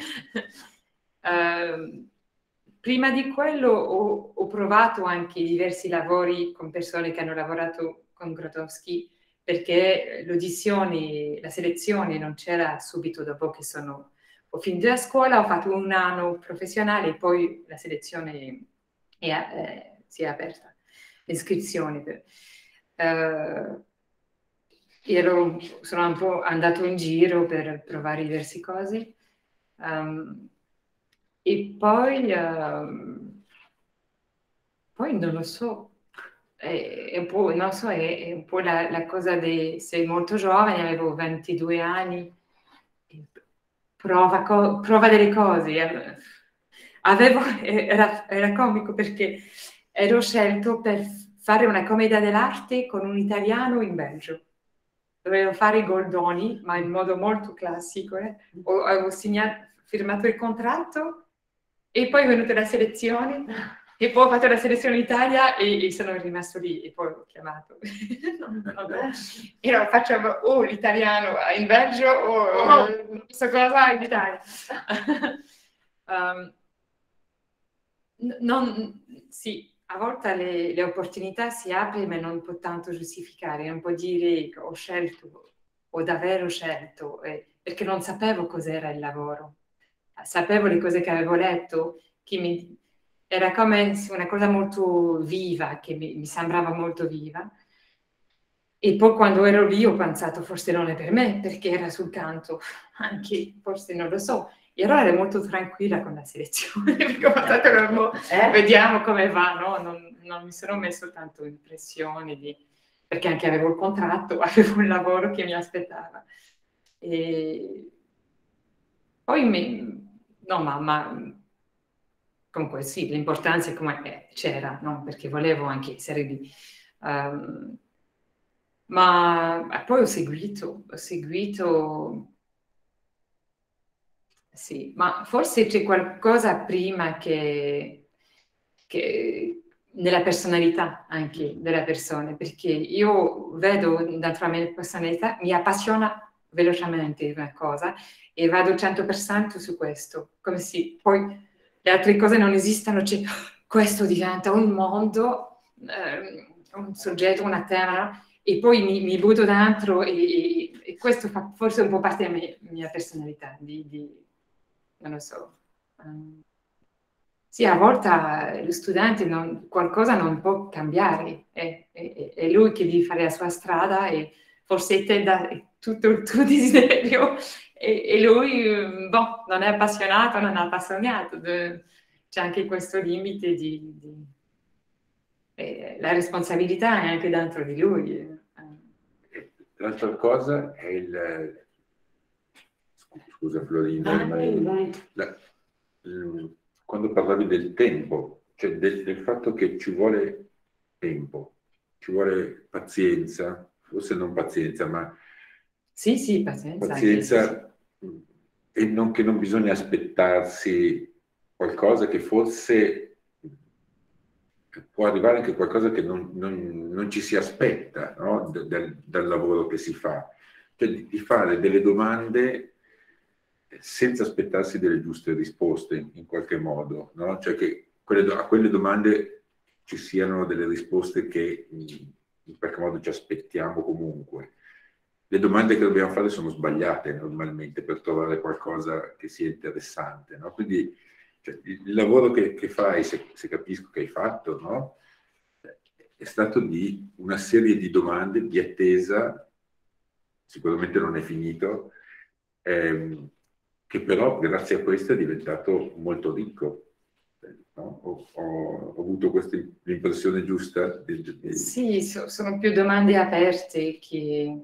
Uh, prima di quello ho, ho provato anche diversi lavori con persone che hanno lavorato con Grotowski, perché l'audizione, la selezione non c'era subito dopo che sono, ho finito la scuola, ho fatto un anno professionale e poi la selezione è, eh, si è aperta, l'iscrizione. Per, eh, ero, sono un po' andato in giro per provare diverse cose. Um, e poi, uh, poi non lo so, è, è un po', non so, è, è un po' la, la cosa di sei molto giovane, avevo ventidue anni, prova, co, prova delle cose. Avevo, era, era comico perché ero scelto per fare una commedia dell'arte con un italiano in Belgio. Dovevo fare i Goldoni, ma in modo molto classico. Eh. Ho, avevo segnato, firmato il contratto e poi è venuta la selezione e poi ho fatto la selezione in Italia e, e sono rimasto lì e poi l'ho chiamato. no, no, no. E no, facciamo o l'italiano in Belgio o non so cosa in Italia. um, non, sì, a volte le, le opportunità si aprono ma non può tanto giustificare, non può dire ho scelto, ho davvero scelto, eh, perché non sapevo cos'era il lavoro. Sapevo le cose che avevo letto, che mi, era come una cosa molto viva, che mi, mi sembrava molto viva. E poi quando ero lì ho pensato forse non è per me, perché era sul canto, anche forse non lo so. E allora ero molto tranquilla con la selezione, perché ho pensato che eh? vediamo come va, no? Non, non mi sono messo tanto in pressione, di, perché anche avevo il contratto, avevo un lavoro che mi aspettava. E... Poi, mi, no, ma, ma comunque sì, l'importanza c'era, no? Perché volevo anche essere lì. Um, ma poi ho seguito, ho seguito, sì, ma forse c'è qualcosa prima che, che nella personalità anche delle persone, perché io vedo dentro la mia personalità, mi appassiona velocemente una cosa e vado cento per cento su questo, come se poi le altre cose non esistano, cioè questo diventa un mondo, eh, un soggetto, una tema, e poi mi, mi butto dentro e, e, e questo fa forse un po' parte della mia, mia personalità, di, di, non lo so. Um, sì, a volte lo studente non, qualcosa non può cambiare, è, è, è lui che deve fare la sua strada e forse te dà tutto il tuo desiderio e, e lui boh, non è appassionato, non è appassionato. C'è anche questo limite di... di eh, la responsabilità è anche dentro di lui. L'altra cosa è il... Scusa Florina, vai, vai. La, il, quando parlavi del tempo, cioè del, del fatto che ci vuole tempo, ci vuole pazienza, forse non pazienza, ma sì, sì, pazienza, pazienza sì, sì. E non, che non bisogna aspettarsi qualcosa che forse può arrivare anche qualcosa che non, non, non ci si aspetta, no? da, da, dal lavoro che si fa, cioè di, di fare delle domande senza aspettarsi delle giuste risposte in, in qualche modo, no? Cioè che quelle, a quelle domande ci siano delle risposte che in, in qualche modo ci aspettiamo comunque. Le domande che dobbiamo fare sono sbagliate normalmente per trovare qualcosa che sia interessante, no? Quindi cioè, il lavoro che, che fai, se, se capisco che hai fatto, no? È stato di una serie di domande di attesa, sicuramente non è finito, ehm, che però grazie a questo è diventato molto ricco. No? Ho, ho, ho avuto questa l'impressione giusta? Di, di... Sì, so, sono più domande aperte che...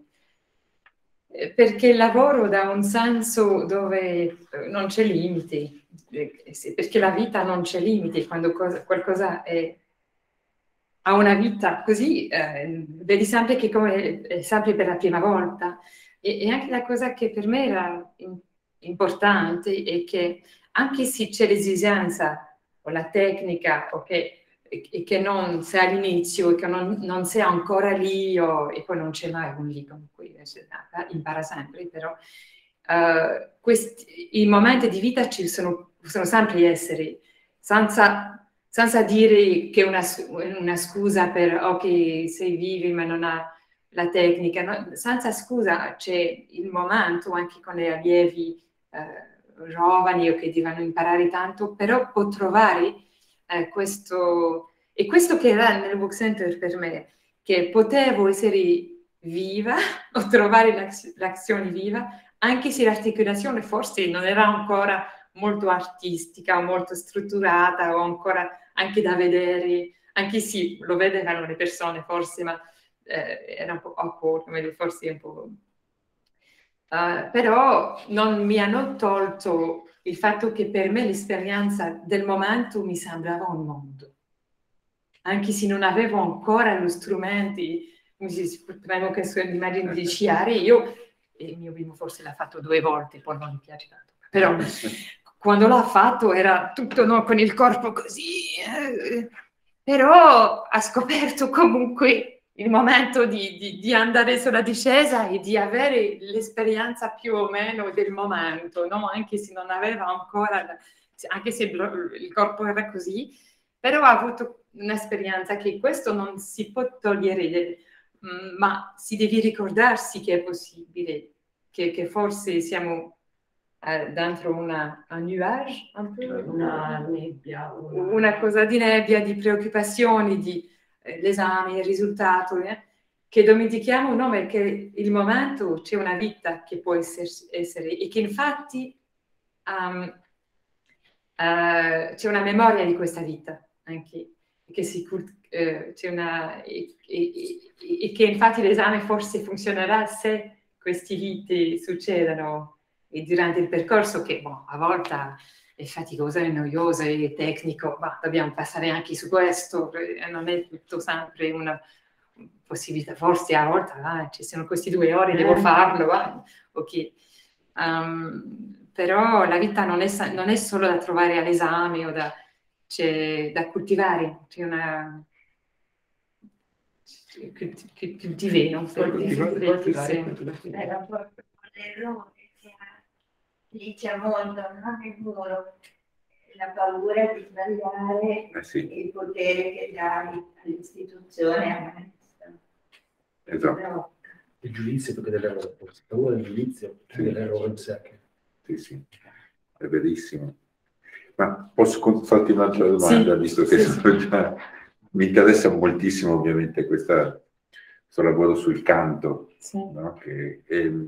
perché il lavoro dà un senso dove non c'è limiti, perché la vita non c'è limiti, quando cosa, qualcosa è, ha una vita così, eh, vedi sempre che come è sempre per la prima volta. E, e anche la cosa che per me era in, importante è che anche se c'è l'esigenza o la tecnica o che, e che non sei all'inizio e che non, non sei ancora lì o, e poi non c'è mai un lì con cui impara sempre, però uh, questi, i momenti di vita ci sono, possono sempre essere senza... senza dire che è una, una scusa per ok, sei vivi ma non ha la tecnica, no? Senza scusa c'è il momento anche con le allievi eh, giovani o che devono imparare tanto, però può trovare eh, questo, e questo che era nel Vogue Center per me, che potevo essere viva o trovare l'azione viva, anche se l'articolazione forse non era ancora molto artistica o molto strutturata o ancora anche da vedere, anche sì, lo vedevano le persone forse, ma eh, era un po' awkward, forse un po'... Uh, però non mi hanno tolto il fatto che per me l'esperienza del momento mi sembrava un mondo. Anche se non avevo ancora gli strumenti, come si premo che l'immagine di sciare, io, e il mio bimbo forse l'ha fatto due volte, poi non mi piace tanto, però quando l'ha fatto era tutto no, con il corpo così, eh, però ha scoperto comunque il momento di, di, di andare sulla discesa e di avere l'esperienza più o meno del momento, no? Anche se non aveva ancora, anche se il corpo era così, però ha avuto un'esperienza che questo non si può togliere, ma si deve ricordarsi che è possibile, che, che forse siamo eh, dentro una, un nuage, un peu, una nebbia, una... una cosa di nebbia, di preoccupazioni, di eh, l'esame, il risultato, eh, che dimentichiamo no, perché il momento c'è una vita che può essere, essere e che infatti um, uh, c'è una memoria di questa vita anche, che si, uh, c'è una, e, e, e, e che infatti l'esame forse funzionerà se queste vite succedono e durante il percorso, che boh, a volte è faticoso, è noioso, è tecnico, ma dobbiamo passare anche su questo, non è tutto sempre una possibilità, forse a volte ah, ci sono questi due ore, devo farlo, ah, ok. Um, però la vita non è, non è solo da trovare all'esame o da, c'è da coltivare, c'è una coltivare, è rapporto con l'errore che dice molto, no? Nel muro, la paura di sbagliare, eh sì. il potere che dai all'istituzione a maestra. Esatto. Il giudizio più che dell'errore, la paura del giudizio più Sì. dell'errore in sé. Sì, sì, è verissimo. Ma posso farti un'altra domanda, sì, visto che sì. sono già... mi interessa moltissimo ovviamente questa, questo lavoro sul canto, sì. no? Che, eh,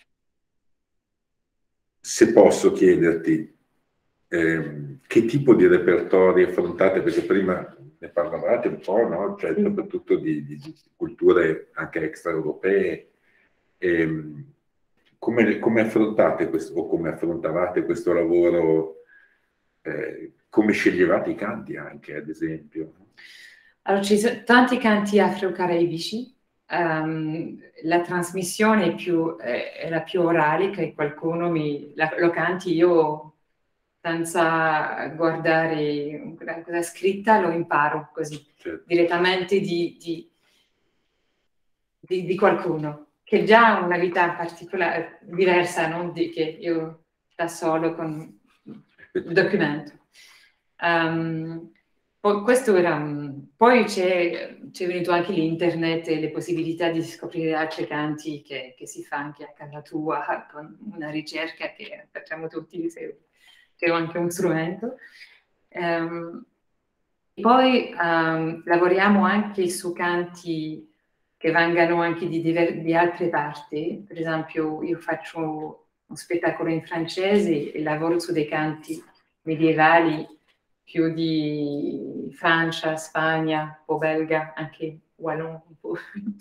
se posso chiederti eh, che tipo di repertori affrontate, perché prima ne parlavate un po', no? Cioè, soprattutto di, di, di culture anche extraeuropee. Eh, come, come affrontate questo, o come affrontavate questo lavoro? Eh, come sceglievate i canti anche, ad esempio? Allora, ci sono tanti canti afro-caraibici. Um, la trasmissione più, eh, era più orale, che qualcuno mi, la, lo canti io senza guardare una cosa scritta, lo imparo così, Certo. direttamente di, di, di, di qualcuno, che già ha una vita particolare, diversa, non di che io da solo con il documento. Um, poi, questo era, poi c'è venuto anche l'internet e le possibilità di scoprire altri canti che, che si fa anche a casa tua con una ricerca che facciamo tutti se c'è anche un strumento. Um, poi um, lavoriamo anche su canti che vengano anche di, di altre parti. Per esempio io faccio un spettacolo in francese e lavoro su dei canti medievali più di Francia, Spagna, un po' belga, anche wallon un po'.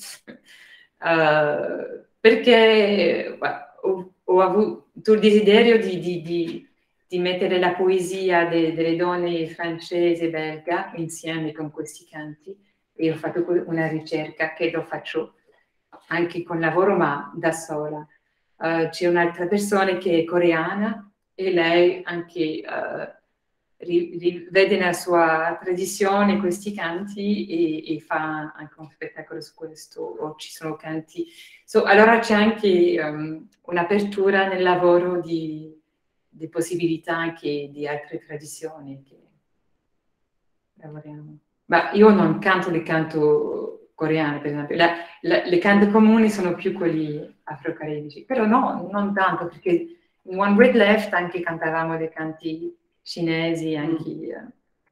uh, perché beh, ho, ho avuto il desiderio di, di, di, di mettere la poesia de, delle donne francesi e belga insieme con questi canti e ho fatto una ricerca che lo faccio anche con lavoro ma da sola. Uh, c'è un'altra persona che è coreana e lei anche uh, rivede nella sua tradizione questi canti e, e fa anche un spettacolo su questo, o ci sono canti. So, allora c'è anche um, un'apertura nel lavoro di, di possibilità anche di altre tradizioni che lavoriamo. Ma io non canto le canto coreane, per esempio. La, la, le canti comuni sono più quelli afro-caraibici, però no, non tanto, perché in One Breath Left anche cantavamo dei canti cinesi, anche mm.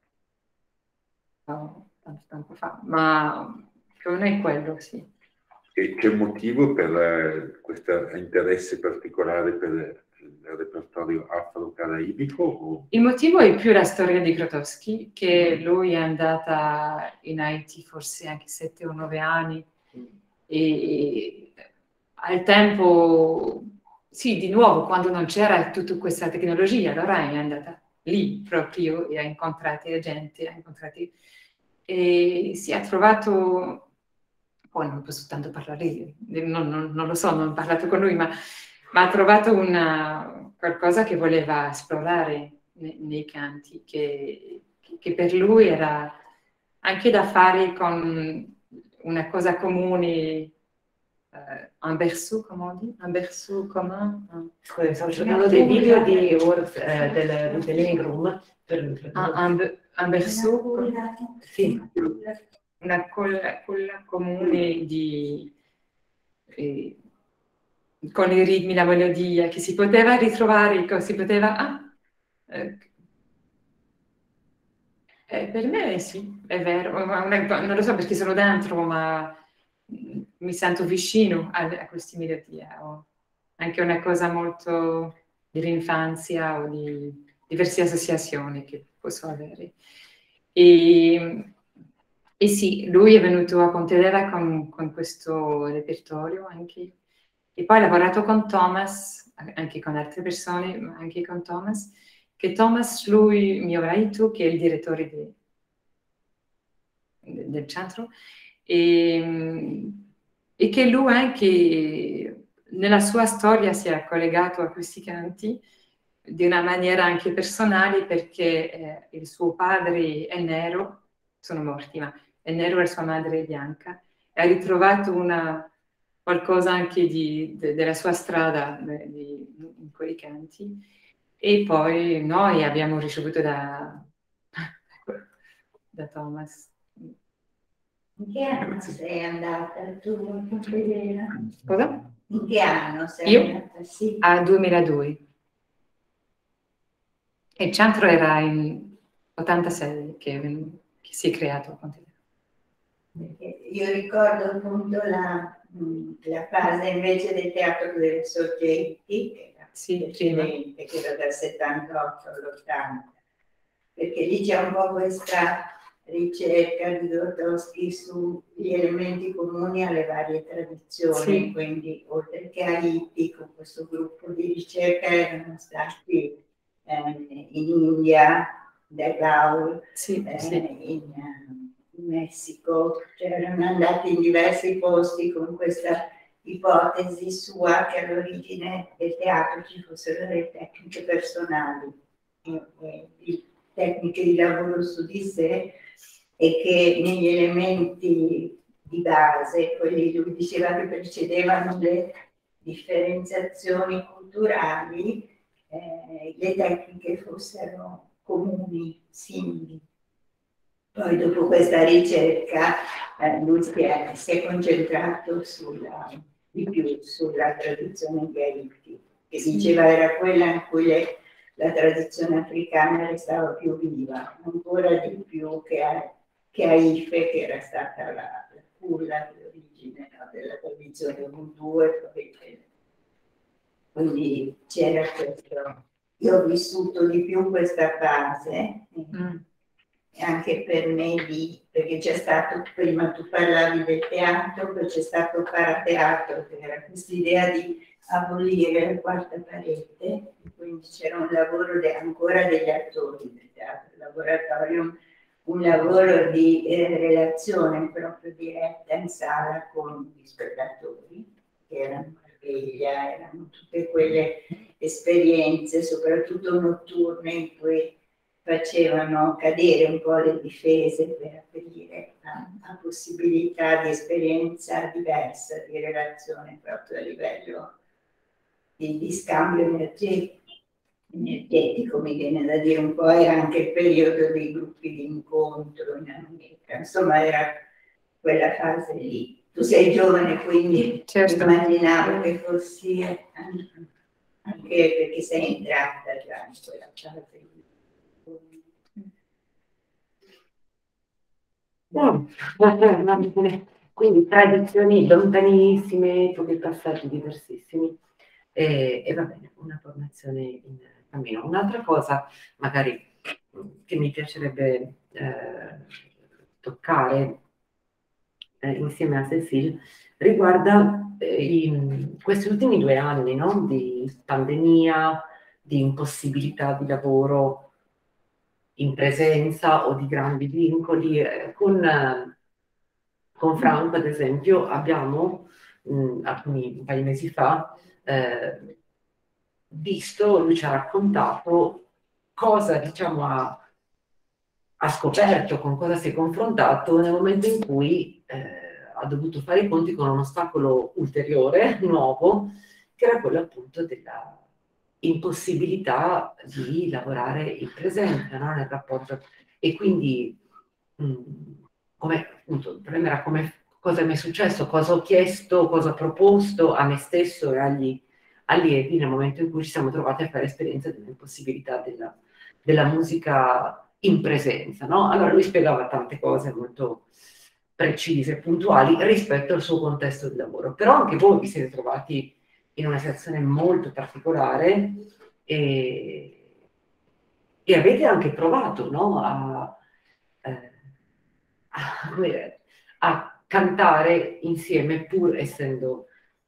uh, tanto tempo fa, ma non è quello, sì. E c'è un motivo per eh, questo interesse particolare per il repertorio afro-caraibico? O... Il motivo è più la storia di Grotowski, che mm. lui è andata in Haiti forse anche sette o nove anni, mm. e al tempo, sì, di nuovo, quando non c'era tutta questa tecnologia, allora è andata lì proprio e ha incontrato gente, ha incontrato e si è trovato, poi non posso tanto parlare, non, non, non lo so, non ho parlato con lui, ma, ma ha trovato una, qualcosa che voleva esplorare nei, nei canti, che, che per lui era anche da fare con una cosa comune. Uh, un berceau, come on dit? Un berceau commun? Un... Stavo cercando dei video di Worth, eh, del, del living room. Per... Un, un, un berceau? Sì. Una colla, colla comune di, eh, con i ritmi, la melodia, che si poteva ritrovare, che si poteva... Ah, eh, eh, per me sì, è vero, non lo so perché sono dentro, ma mi sento vicino a, a queste melodie. Ho anche una cosa molto dell'infanzia o di diverse associazioni che posso avere. E, e sì, lui è venuto a Pontedera con, con questo repertorio anche E poi ho lavorato con Thomas, anche con altre persone, ma anche con Thomas, che Thomas, lui, mio marito, che è il direttore di, del centro, e, e che lui anche nella sua storia si è collegato a questi canti di una maniera anche personale, perché eh, il suo padre è nero, sono morti, ma è nero e sua madre è bianca, e ha ritrovato una, qualcosa anche di, de, della sua strada de, di, in quei canti. E poi noi abbiamo ricevuto da, da Thomas. In che anno sei andata tu con Fedela? Cosa? In che anno sei Io? andata? Sì. A duemiladue. E il centro era in ottantasei che, che si è creato. Perché io ricordo appunto la, la fase invece del teatro dei soggetti, che era sì, precedente, che era dal settantotto all'ottanta, perché lì c'è un po' questa ricerca di Grotowski sugli elementi comuni alle varie tradizioni, sì. Quindi oltre che a Hitti, con questo gruppo di ricerca erano stati eh, in India, da Gaul, sì, eh, sì. in, in Messico, cioè erano andati in diversi posti con questa ipotesi sua che all'origine del teatro ci fossero delle tecniche personali, e, e, di, tecniche di lavoro su di sé, e che negli elementi di base, quelli che lui diceva che precedevano le differenziazioni culturali, eh, le tecniche fossero comuni, simili. Poi dopo questa ricerca eh, lui si è, si è concentrato sulla, di più sulla tradizione di Haiti, che diceva era quella in cui le, la tradizione africana restava più viva, ancora di più che a, che a Ife, che era stata la, la culla dell'origine, no, della tradizione voodoo, e poi quindi c'era questo. Io ho vissuto di più questa fase, mm. anche per me lì, perché c'è stato, prima tu parlavi del teatro, poi c'è stato il parateatro, che era questa idea di abolire la quarta parete, quindi c'era un lavoro de, ancora degli attori del teatro, il laboratorium, un lavoro di eh, relazione proprio diretta in sala con gli spettatori, che erano Marveglia, erano tutte quelle esperienze, soprattutto notturne, in cui facevano cadere un po' le difese per aprire a, a possibilità di esperienza diversa, di relazione proprio a livello di, di scambio energetico. energetico, mi viene da dire un po', era anche il periodo dei gruppi di incontro in America, insomma era quella fase lì. Tu sei giovane, quindi certo. Immaginavo che fossi anche perché sei entrata già in quella fase lì. Oh, quindi tradizioni lontanissime, epoche passati diversissimi, e, e va bene, una formazione in cammino. Un'altra cosa magari che mi piacerebbe eh, toccare eh, insieme a Cécile riguarda eh, i, questi ultimi due anni, no? Di pandemia, di impossibilità di lavoro in presenza o di grandi vincoli. Eh, con, eh, con Franco, ad esempio, abbiamo mh, alcuni un paio di mesi fa eh, visto, lui ci ha raccontato cosa, diciamo, ha, ha scoperto, con cosa si è confrontato nel momento in cui eh, ha dovuto fare i conti con un ostacolo ulteriore, nuovo, che era quello appunto della impossibilità di lavorare in presenza, no? Nel rapporto. E quindi mh, come, appunto, il problema era come, cosa mi è successo, cosa ho chiesto, cosa ho proposto a me stesso e agli allievi nel momento in cui ci siamo trovati a fare esperienza dell'impossibilità della, della musica in presenza, no? Allora lui spiegava tante cose molto precise e puntuali rispetto al suo contesto di lavoro, però anche voi vi siete trovati in una situazione molto particolare e, e avete anche provato, no? a, eh, a, a cantare insieme pur essendo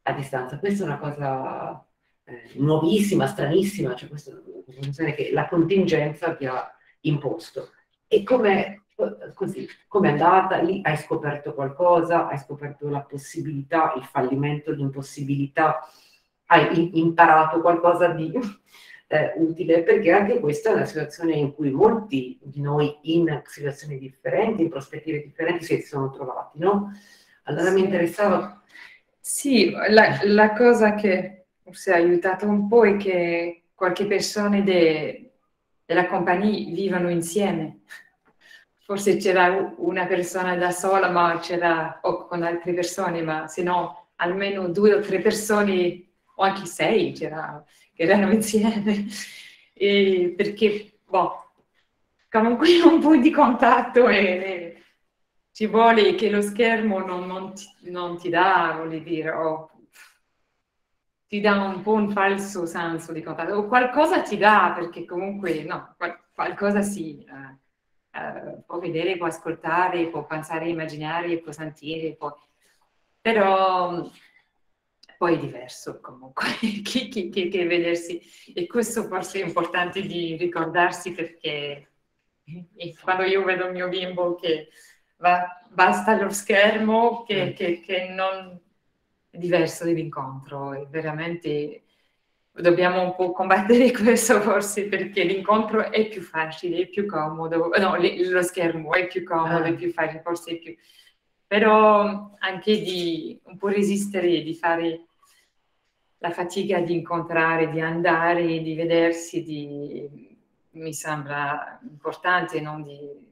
a distanza. Questa è una cosa eh, nuovissima, stranissima, cioè questa è una funzione che la contingenza ti ha imposto. E come così, come è andata? Lì hai scoperto qualcosa, hai scoperto la possibilità, il fallimento, l'impossibilità, hai imparato qualcosa di eh, utile, perché anche questa è una situazione in cui molti di noi in situazioni differenti, in prospettive differenti si sono trovati, no? Allora sì. mi interessava... Sì, la, la cosa che forse ha aiutato un po' è che qualche persone de, della compagnia vivono insieme. Forse c'era una persona da sola, ma c'era o con altre persone, ma se no almeno due o tre persone, o anche sei, c'era, che erano insieme. E perché, boh, comunque un po' di contatto e, e ci vuole che lo schermo non, non, ti, non ti dà, voglio dire, o ti dà un po' un falso senso di contatto, o qualcosa ti dà, perché comunque, no, qual, qualcosa sì. Eh. Uh, può vedere, può ascoltare, può pensare, immaginare, può sentire, può... però poi è diverso comunque che, che, che, che vedersi, e questo forse è importante di ricordarsi, perché quando io vedo il mio bimbo che va, basta lo schermo, che, che, che non è diverso dall'incontro, è veramente... Dobbiamo un po' combattere questo forse, perché l'incontro è più facile, è più comodo, no, lo schermo è più comodo, Ah. è più facile, forse è più... Però anche di un po' resistere, di fare la fatica di incontrare, di andare, di vedersi, di... mi sembra importante, non di...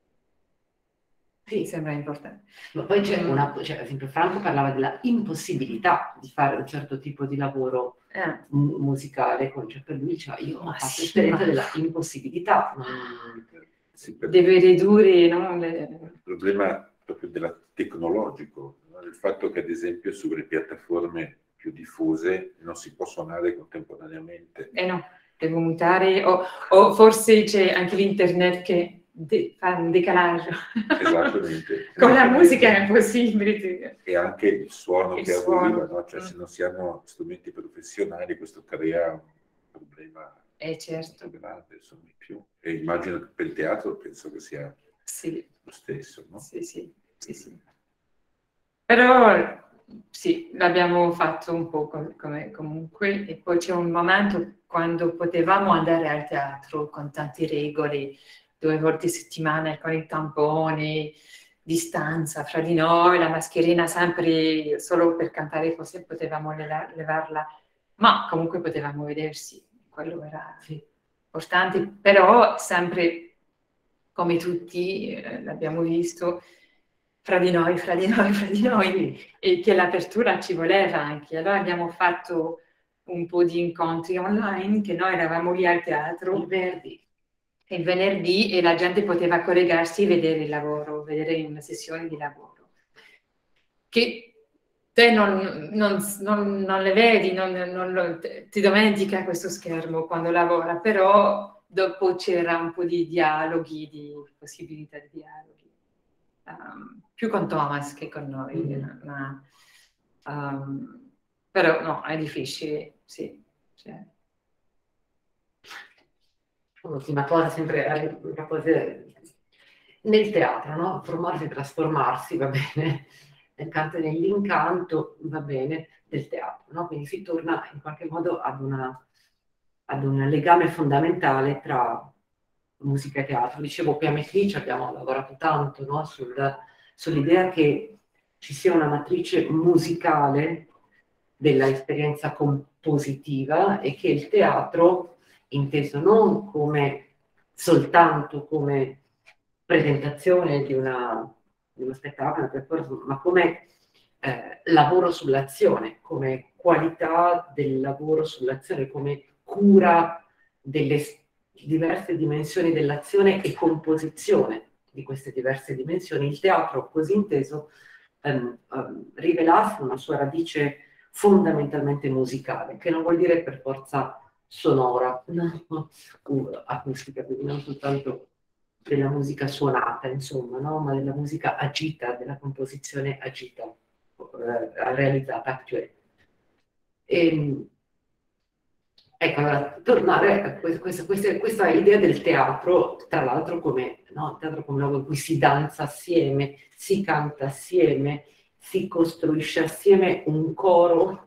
Sì, sembra importante. Ma poi c'è Mm. una, cioè, ad esempio Franco parlava della impossibilità di fare un certo tipo di lavoro Eh. mu- musicale, cioè per lui, cioè, io ho Ma fatto sì, l'esperienza ma- della impossibilità. Non... Sì, per- Deve ridurre, no? Le... il problema proprio della tecnologico, no? Il fatto che ad esempio sulle piattaforme più diffuse non si può suonare contemporaneamente. Eh no, devo mutare, o, o forse c'è anche l'internet che de- fa un decalage. Esattamente. Con la Esattamente. musica è impossibile. E anche il suono Il che suono. arriva, no? Cioè, Mm. se non si hanno strumenti professionali, questo crea un problema Eh certo, molto grande, insomma, in più. E immagino che per il teatro penso che sia sì, lo stesso, no? sì, sì, sì, sì. Però sì, l'abbiamo fatto un po' com- come comunque, e poi c'è un momento quando potevamo andare al teatro con tante regole, due volte a settimana con i tamponi, distanza fra di noi, la mascherina sempre solo per cantare, così potevamo leva- levarla, ma comunque potevamo vedersi, quello era sì, importante, però sempre come tutti eh, l'abbiamo visto, fra di noi, fra di noi, fra di noi, e che l'apertura ci voleva anche. Allora abbiamo fatto un po' di incontri online, che noi eravamo lì al teatro Il venerdì. il venerdì, e la gente poteva collegarsi e vedere il lavoro, vedere una sessione di lavoro. Che te non, non, non, non le vedi, non, non lo, ti dimentica questo schermo quando lavora, però dopo c'era un po' di dialoghi, di possibilità di dialoghi. Um, più con Thomas che con noi, mm-hmm. ma, um, però no, è difficile, sì. Cioè. Ultima cosa, sempre una cosa, nel teatro, no? Formarsi e trasformarsi, va bene, nel canto e nell'incanto, va bene, del teatro, no? Quindi si torna in qualche modo ad, una, ad un legame fondamentale tra musica e teatro. Dicevo, qui a Metrice abbiamo lavorato tanto, no? Sul, sull'idea che ci sia una matrice musicale dell'esperienza compositiva e che il teatro, inteso non come soltanto come presentazione di, una, di uno spettacolo, ma come eh, lavoro sull'azione, come qualità del lavoro sull'azione, come cura delle diverse dimensioni dell'azione e composizione di queste diverse dimensioni. Il teatro, così inteso, ehm, ehm, rivelasse una sua radice fondamentalmente musicale, che non vuol dire per forza sonora, no, uh, acustica, quindi non soltanto della musica suonata, insomma, no? Ma della musica agita, della composizione agita, eh, realizzata, cioè E, ecco, allora, tornare a questa, questa, questa, questa idea del teatro, tra l'altro come, no, teatro come luogo in cui si danza assieme, si canta assieme, si costruisce assieme un coro,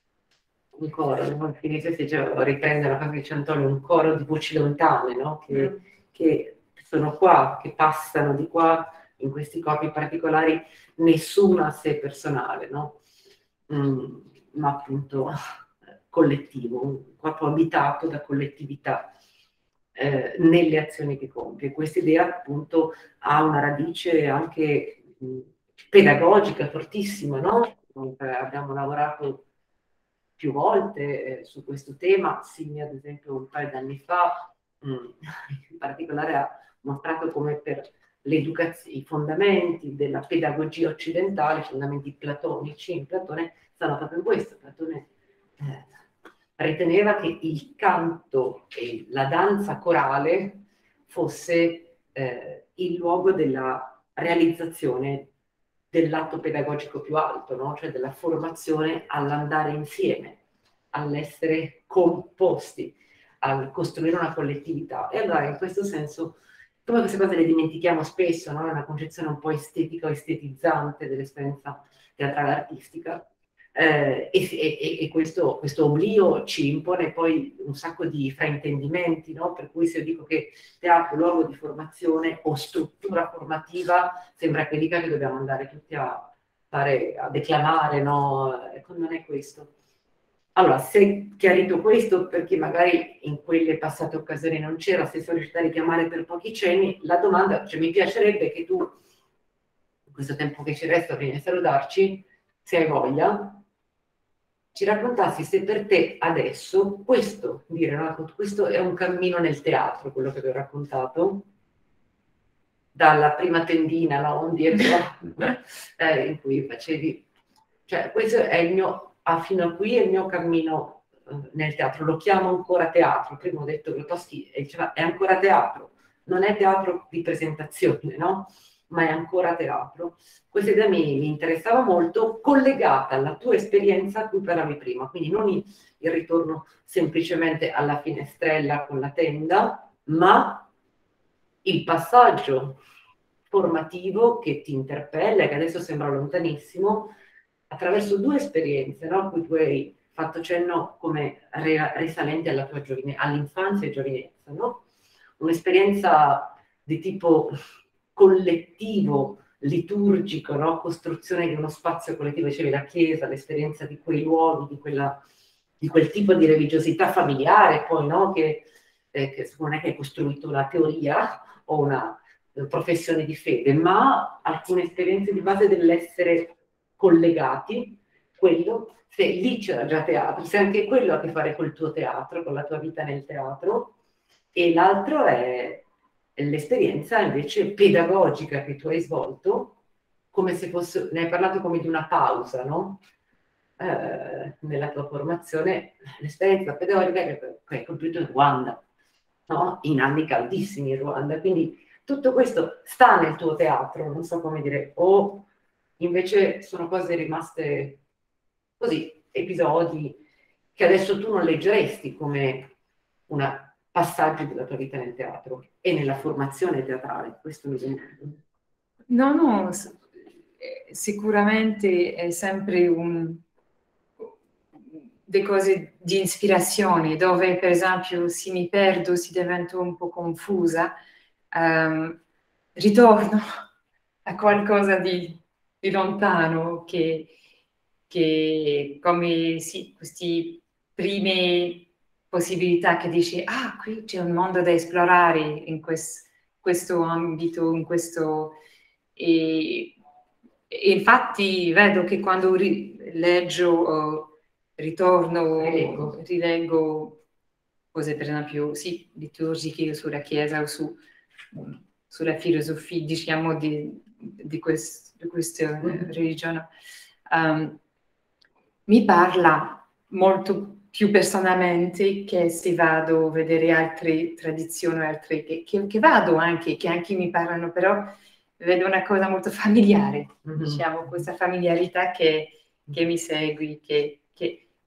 un coro, no? Finito si diceva, riprende la cosa che dice Antonio, un coro di voci lontane, no? Che, mm. che sono qua, che passano di qua, in questi corpi particolari, nessuna a sé personale, no? Mm, ma appunto collettivo, un corpo abitato da collettività eh, nelle azioni che compie. Questa idea appunto ha una radice anche mh, pedagogica fortissima, no? Eh, abbiamo lavorato più volte eh, su questo tema. Simi ad esempio un paio d'anni fa mh, in particolare ha mostrato come per l'educazione, i fondamenti della pedagogia occidentale, i fondamenti platonici in Platone, stanno proprio in questo. Platone eh, riteneva che il canto e la danza corale fosse eh, il luogo della realizzazione dell'atto pedagogico più alto, no? Cioè della formazione all'andare insieme, all'essere composti, al costruire una collettività. E allora in questo senso, come queste cose le dimentichiamo spesso, no? È una concezione un po' estetica o estetizzante dell'esperienza teatrale artistica, eh, e, e, e questo, questo oblio ci impone poi un sacco di fraintendimenti, no? Per cui se io dico che teatro è luogo di formazione o struttura formativa, sembra che dica che dobbiamo andare tutti a fare, a declamare, no? Ecco, non è questo. Allora, se chiarito questo, perché magari in quelle passate occasioni non c'era, se sono riuscita a richiamare per pochi cenni, la domanda, cioè mi piacerebbe che tu, in questo tempo che ci resta prima di salutarci, se hai voglia, ci raccontassi se per te adesso questo, dire, no? Questo è un cammino nel teatro, quello che vi ho raccontato, dalla prima tendina, no? Dietro, eh, in cui facevi, cioè questo è il mio, ah, fino a qui è il mio cammino eh, nel teatro, lo chiamo ancora teatro. Prima ho detto Grotowski e diceva è ancora teatro, non è teatro di presentazione, no? Ma è ancora teatro. Questa idea mi, mi interessava molto, collegata alla tua esperienza a cui parlavi prima, quindi non il, il ritorno semplicemente alla finestrella con la tenda, ma il passaggio formativo che ti interpella, che adesso sembra lontanissimo, attraverso due esperienze, no? A cui tu hai fatto cenno come risalenti alla tua giovinezza, all'infanzia e giovinezza, no? Un'esperienza di tipo collettivo, liturgico, no? Costruzione di uno spazio collettivo, dicevi la chiesa, l'esperienza di quei luoghi, di, quella, di quel tipo di religiosità familiare, poi, no? Che, eh, che non è che hai costruito una teoria o una eh, professione di fede, ma alcune esperienze di base dell'essere collegati, quello, se lì c'era già teatro, se anche quello ha a che fare col tuo teatro, con la tua vita nel teatro, e l'altro è l'esperienza invece pedagogica che tu hai svolto, come se fosse, ne hai parlato come di una pausa, no? Eh, nella tua formazione, l'esperienza pedagogica che hai compiuto in Ruanda, no? In anni caldissimi in Ruanda, quindi tutto questo sta nel tuo teatro, non so come dire, o invece sono cose rimaste così, episodi che adesso tu non leggeresti come una passaggi della tua vita nel teatro e nella formazione teatrale, questo mi sembra. No, no, sicuramente è sempre un, delle cose di ispirazione, dove per esempio se mi perdo, si divento un po' confusa, um, ritorno a qualcosa di, di lontano che, che come sì, questi primi possibilità che dici, ah, qui c'è un mondo da esplorare in quest, questo ambito, in questo... E, e infatti vedo che quando ri, leggio, uh, ritorno, rileggo. rileggo cose per esempio, sì, liturgiche sulla Chiesa o su, sulla filosofia, diciamo, di, di, quest, di questa mm. religione, um, mi parla molto più personalmente che se vado a vedere altre tradizioni, altre che, che, che vado anche, che anche mi parlano, però vedo una cosa molto familiare, mm-hmm. diciamo, questa familiarità che, che mi segui, che, che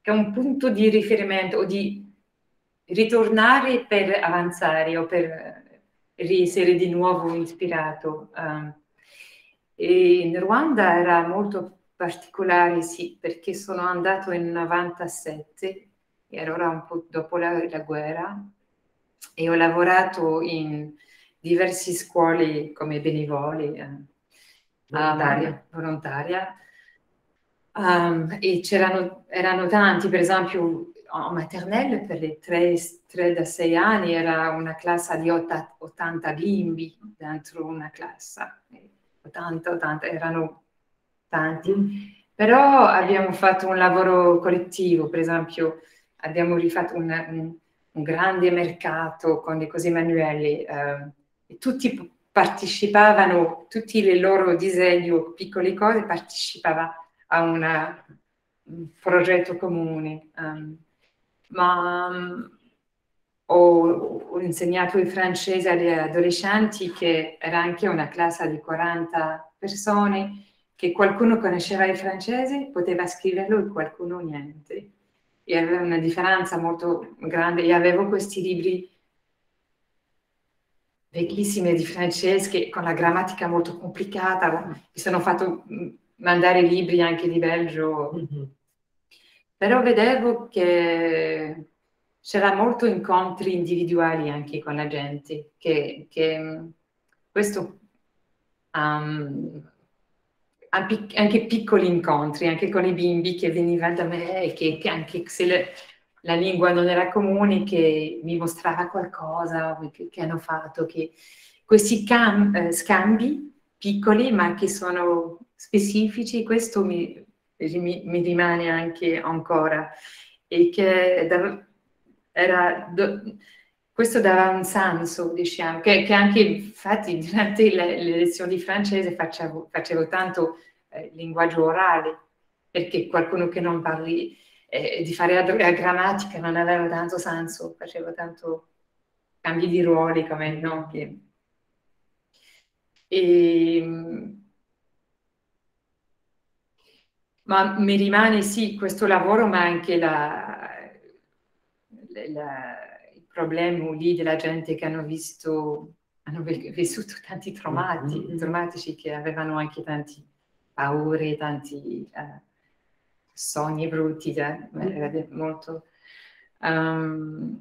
che è un punto di riferimento o di ritornare per avanzare o per essere di nuovo ispirato. Um, e in Ruanda era molto particolare, sì, perché sono andato in novantasette, ero ora un po' dopo la, la guerra, e ho lavorato in diverse scuole come benevoli, eh, Volontaria. um, volontaria. Um, e c'erano erano tanti, per esempio en maternelle per le tre da sei anni era una classe di ottanta bimbi dentro una classe, ottanta ottanta erano tanti, però abbiamo fatto un lavoro collettivo, per esempio abbiamo rifatto un, un, un grande mercato con le cose manuali, eh, e tutti partecipavano, tutti i loro disegni o piccole cose partecipavano a una, un progetto comune. Um, ma um, ho, ho insegnato il francese agli adolescenti, che era anche una classe di quaranta persone, che qualcuno conosceva il francese, poteva scriverlo e qualcuno niente. E aveva una differenza molto grande. E avevo questi libri vecchissimi di francese che, con la grammatica molto complicata. Mi sono fatto mandare libri anche di Belgio. Mm-hmm. Però vedevo che c'era molto incontri individuali anche con la gente, che, che questo um, anche piccoli incontri, anche con i bimbi che venivano da me e che, che anche se le, la lingua non era comune, che mi mostrava qualcosa che, che hanno fatto, che questi cam, eh, scambi piccoli ma che sono specifici, questo mi, mi, mi rimane anche ancora, e che da, era... Do, questo dava un senso, diciamo, che, che anche infatti durante le, le lezioni di francese facevo, facevo tanto eh, linguaggio orale, perché qualcuno che non parli, eh, di fare la, la grammatica non aveva tanto senso, facevo tanto cambi di ruoli, come no? Che, e, ma mi rimane sì questo lavoro, ma anche la... la problema lì della gente che hanno visto, hanno vissuto tanti traumati, mm-hmm. traumatici, che avevano anche tanti paure, tanti uh, sogni brutti, eh? mm-hmm. molto. Um,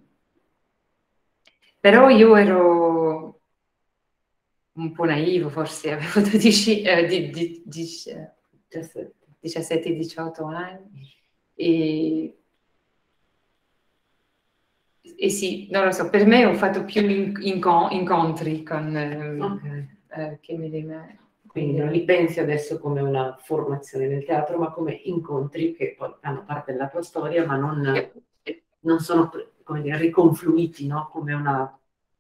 però io ero un po' naivo, forse avevo dodici, eh, di, di, di, diciassette diciotto anni, e E sì, non lo so, per me ho fatto più inco incontri con eh, okay. eh, che mi rimane. Quindi non li pensi adesso come una formazione nel teatro, ma come incontri che poi fanno parte della tua storia, ma non, non sono, come dire, riconfluiti, no? Come una...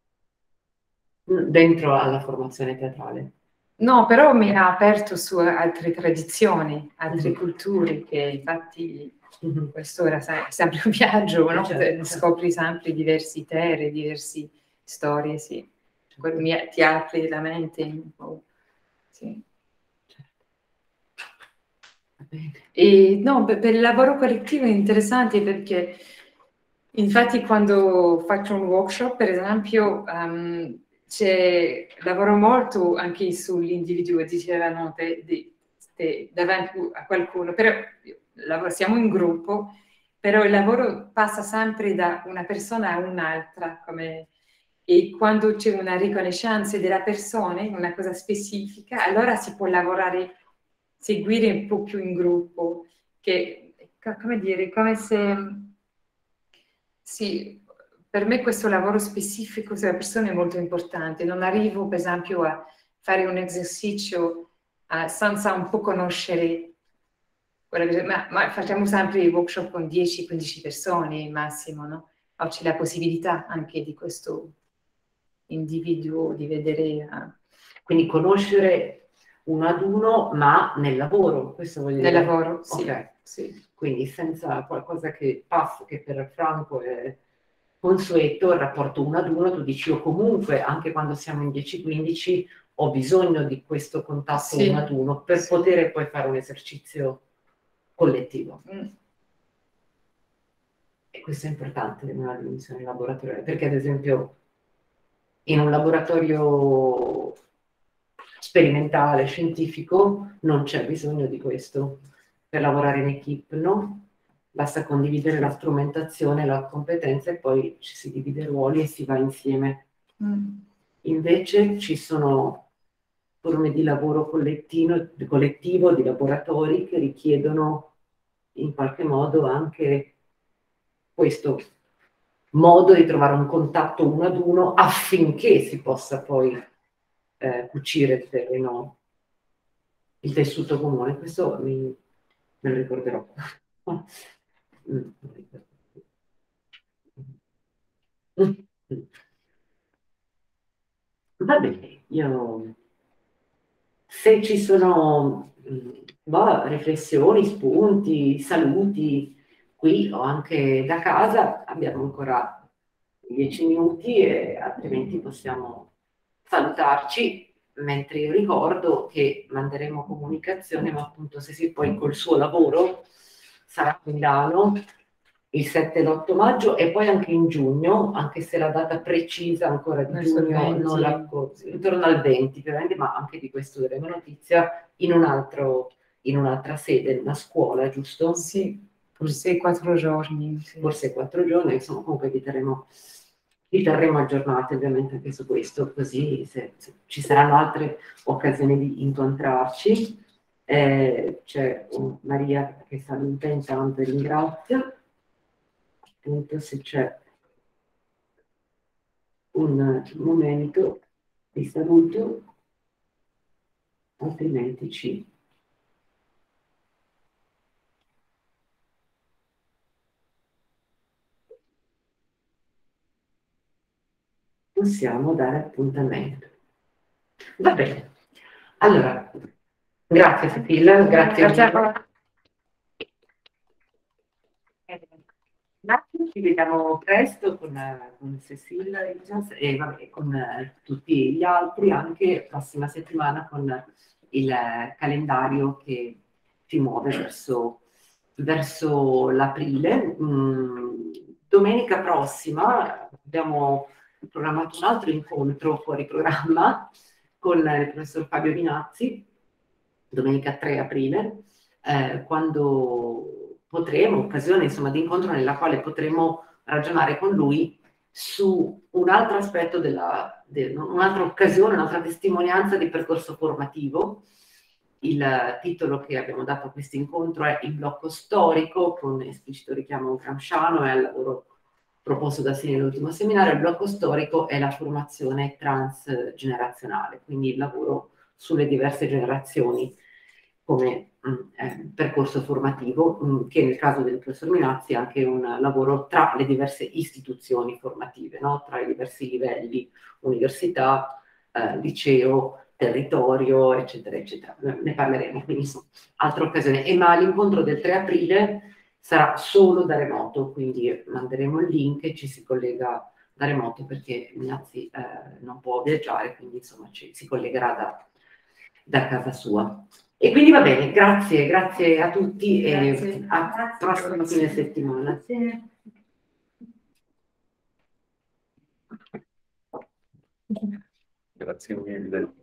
dentro alla formazione teatrale. No, però mi ha aperto su altre tradizioni, altre mm-hmm. culture, che infatti... Mm-hmm. Questo era se sempre un viaggio, no? Certo. Scopri sempre diverse terre, diverse storie, sì. Certo. Ti apri la mente un po'. Sì. Certo. E no, per, per il lavoro collettivo è interessante, perché infatti quando faccio un workshop, per esempio, um, lavoro molto anche sull'individuo, dicevano te, te, te, davanti a qualcuno, però siamo in gruppo, però il lavoro passa sempre da una persona a un'altra, come... e quando c'è una riconoscenza della persona, una cosa specifica, allora si può lavorare, seguire un po' più in gruppo, che, come dire, come se... Sì, per me questo lavoro specifico sulla persona è molto importante. Non arrivo, per esempio, a fare un esercizio uh, senza un po' conoscere... Ma, ma facciamo sempre i workshop con dieci quindici persone massimo, no? O c'è la possibilità anche di questo individuo di vedere... Uh, quindi conoscere uno ad uno, ma nel lavoro, questo voglio nel dire. Nel lavoro, sì, okay. sì. Quindi senza qualcosa che passa, che per Franco è consueto, il rapporto uno ad uno, tu dici io comunque, anche quando siamo in dieci quindici, ho bisogno di questo contatto sì. uno ad uno per sì. poter poi fare un esercizio collettivo. Mm. E questo è importante nella dimensione laboratoriale, perché ad esempio in un laboratorio sperimentale, scientifico, non c'è bisogno di questo per lavorare in equipe, no? Basta condividere la strumentazione, la competenza e poi ci si divide i ruoli e si va insieme. Mm. Invece ci sono forme di lavoro collettivo, collettivo, di laboratori che richiedono in qualche modo anche questo modo di trovare un contatto uno ad uno affinché si possa poi eh, cucire il terreno, il tessuto comune. Questo mi, me lo ricorderò. Va bene, io se ci sono boh, riflessioni, spunti, saluti qui o anche da casa, abbiamo ancora dieci minuti e altrimenti possiamo salutarci, mentre io ricordo che manderemo comunicazione, ma appunto se si poi col suo lavoro sarà a Milano il sette e l'otto maggio e poi anche in giugno, anche se la data precisa ancora di Verso il giugno venti. non la intorno al venti, ovviamente, ma anche di questo daremo notizia in un altro, in un'altra sede, in una scuola, giusto? Sì, forse quattro giorni. Sì. Forse quattro giorni, insomma, comunque vi terremo, vi terremo aggiornati ovviamente anche su questo, così se, se ci saranno altre occasioni di incontrarci. Eh, c'è un Maria che saluta intanto e ringrazia. Appunto, se c'è un momento di saluto, altrimenti ci possiamo dare appuntamento. Va bene. Allora, grazie Cecilia, grazie. Grazie a voi. Ci vediamo presto con, con Cecilia e vabbè, con eh, tutti gli altri, anche prossima settimana con il calendario che si muove verso, verso l'aprile. Mm, domenica prossima abbiamo programmato un altro incontro fuori programma con il professor Fabio Vinazzi, domenica tre aprile, eh, quando potremo, occasione insomma di incontro nella quale potremo ragionare con lui su un altro aspetto della, de, un'altra occasione, un'altra testimonianza di percorso formativo. Il titolo che abbiamo dato a questo incontro è Il blocco storico, con esplicito richiamo gramsciano e al lavoro proposto da Sini nell'ultimo seminario. Il blocco storico è la formazione transgenerazionale, quindi il lavoro sulle diverse generazioni come mh, eh, percorso formativo, mh, che nel caso del professor Minazzi è anche un lavoro tra le diverse istituzioni formative, no? Tra i diversi livelli, università, eh, liceo, territorio, eccetera, eccetera. Ne parleremo, quindi insomma, altra occasione. E ma l'incontro del tre aprile sarà solo da remoto, quindi manderemo il link e ci si collega da remoto perché Minazzi eh, non può viaggiare, quindi insomma ci, si collegherà da, da casa sua. E quindi va bene, grazie, grazie a tutti grazie. E a prossima fine settimana. Grazie. Grazie mille.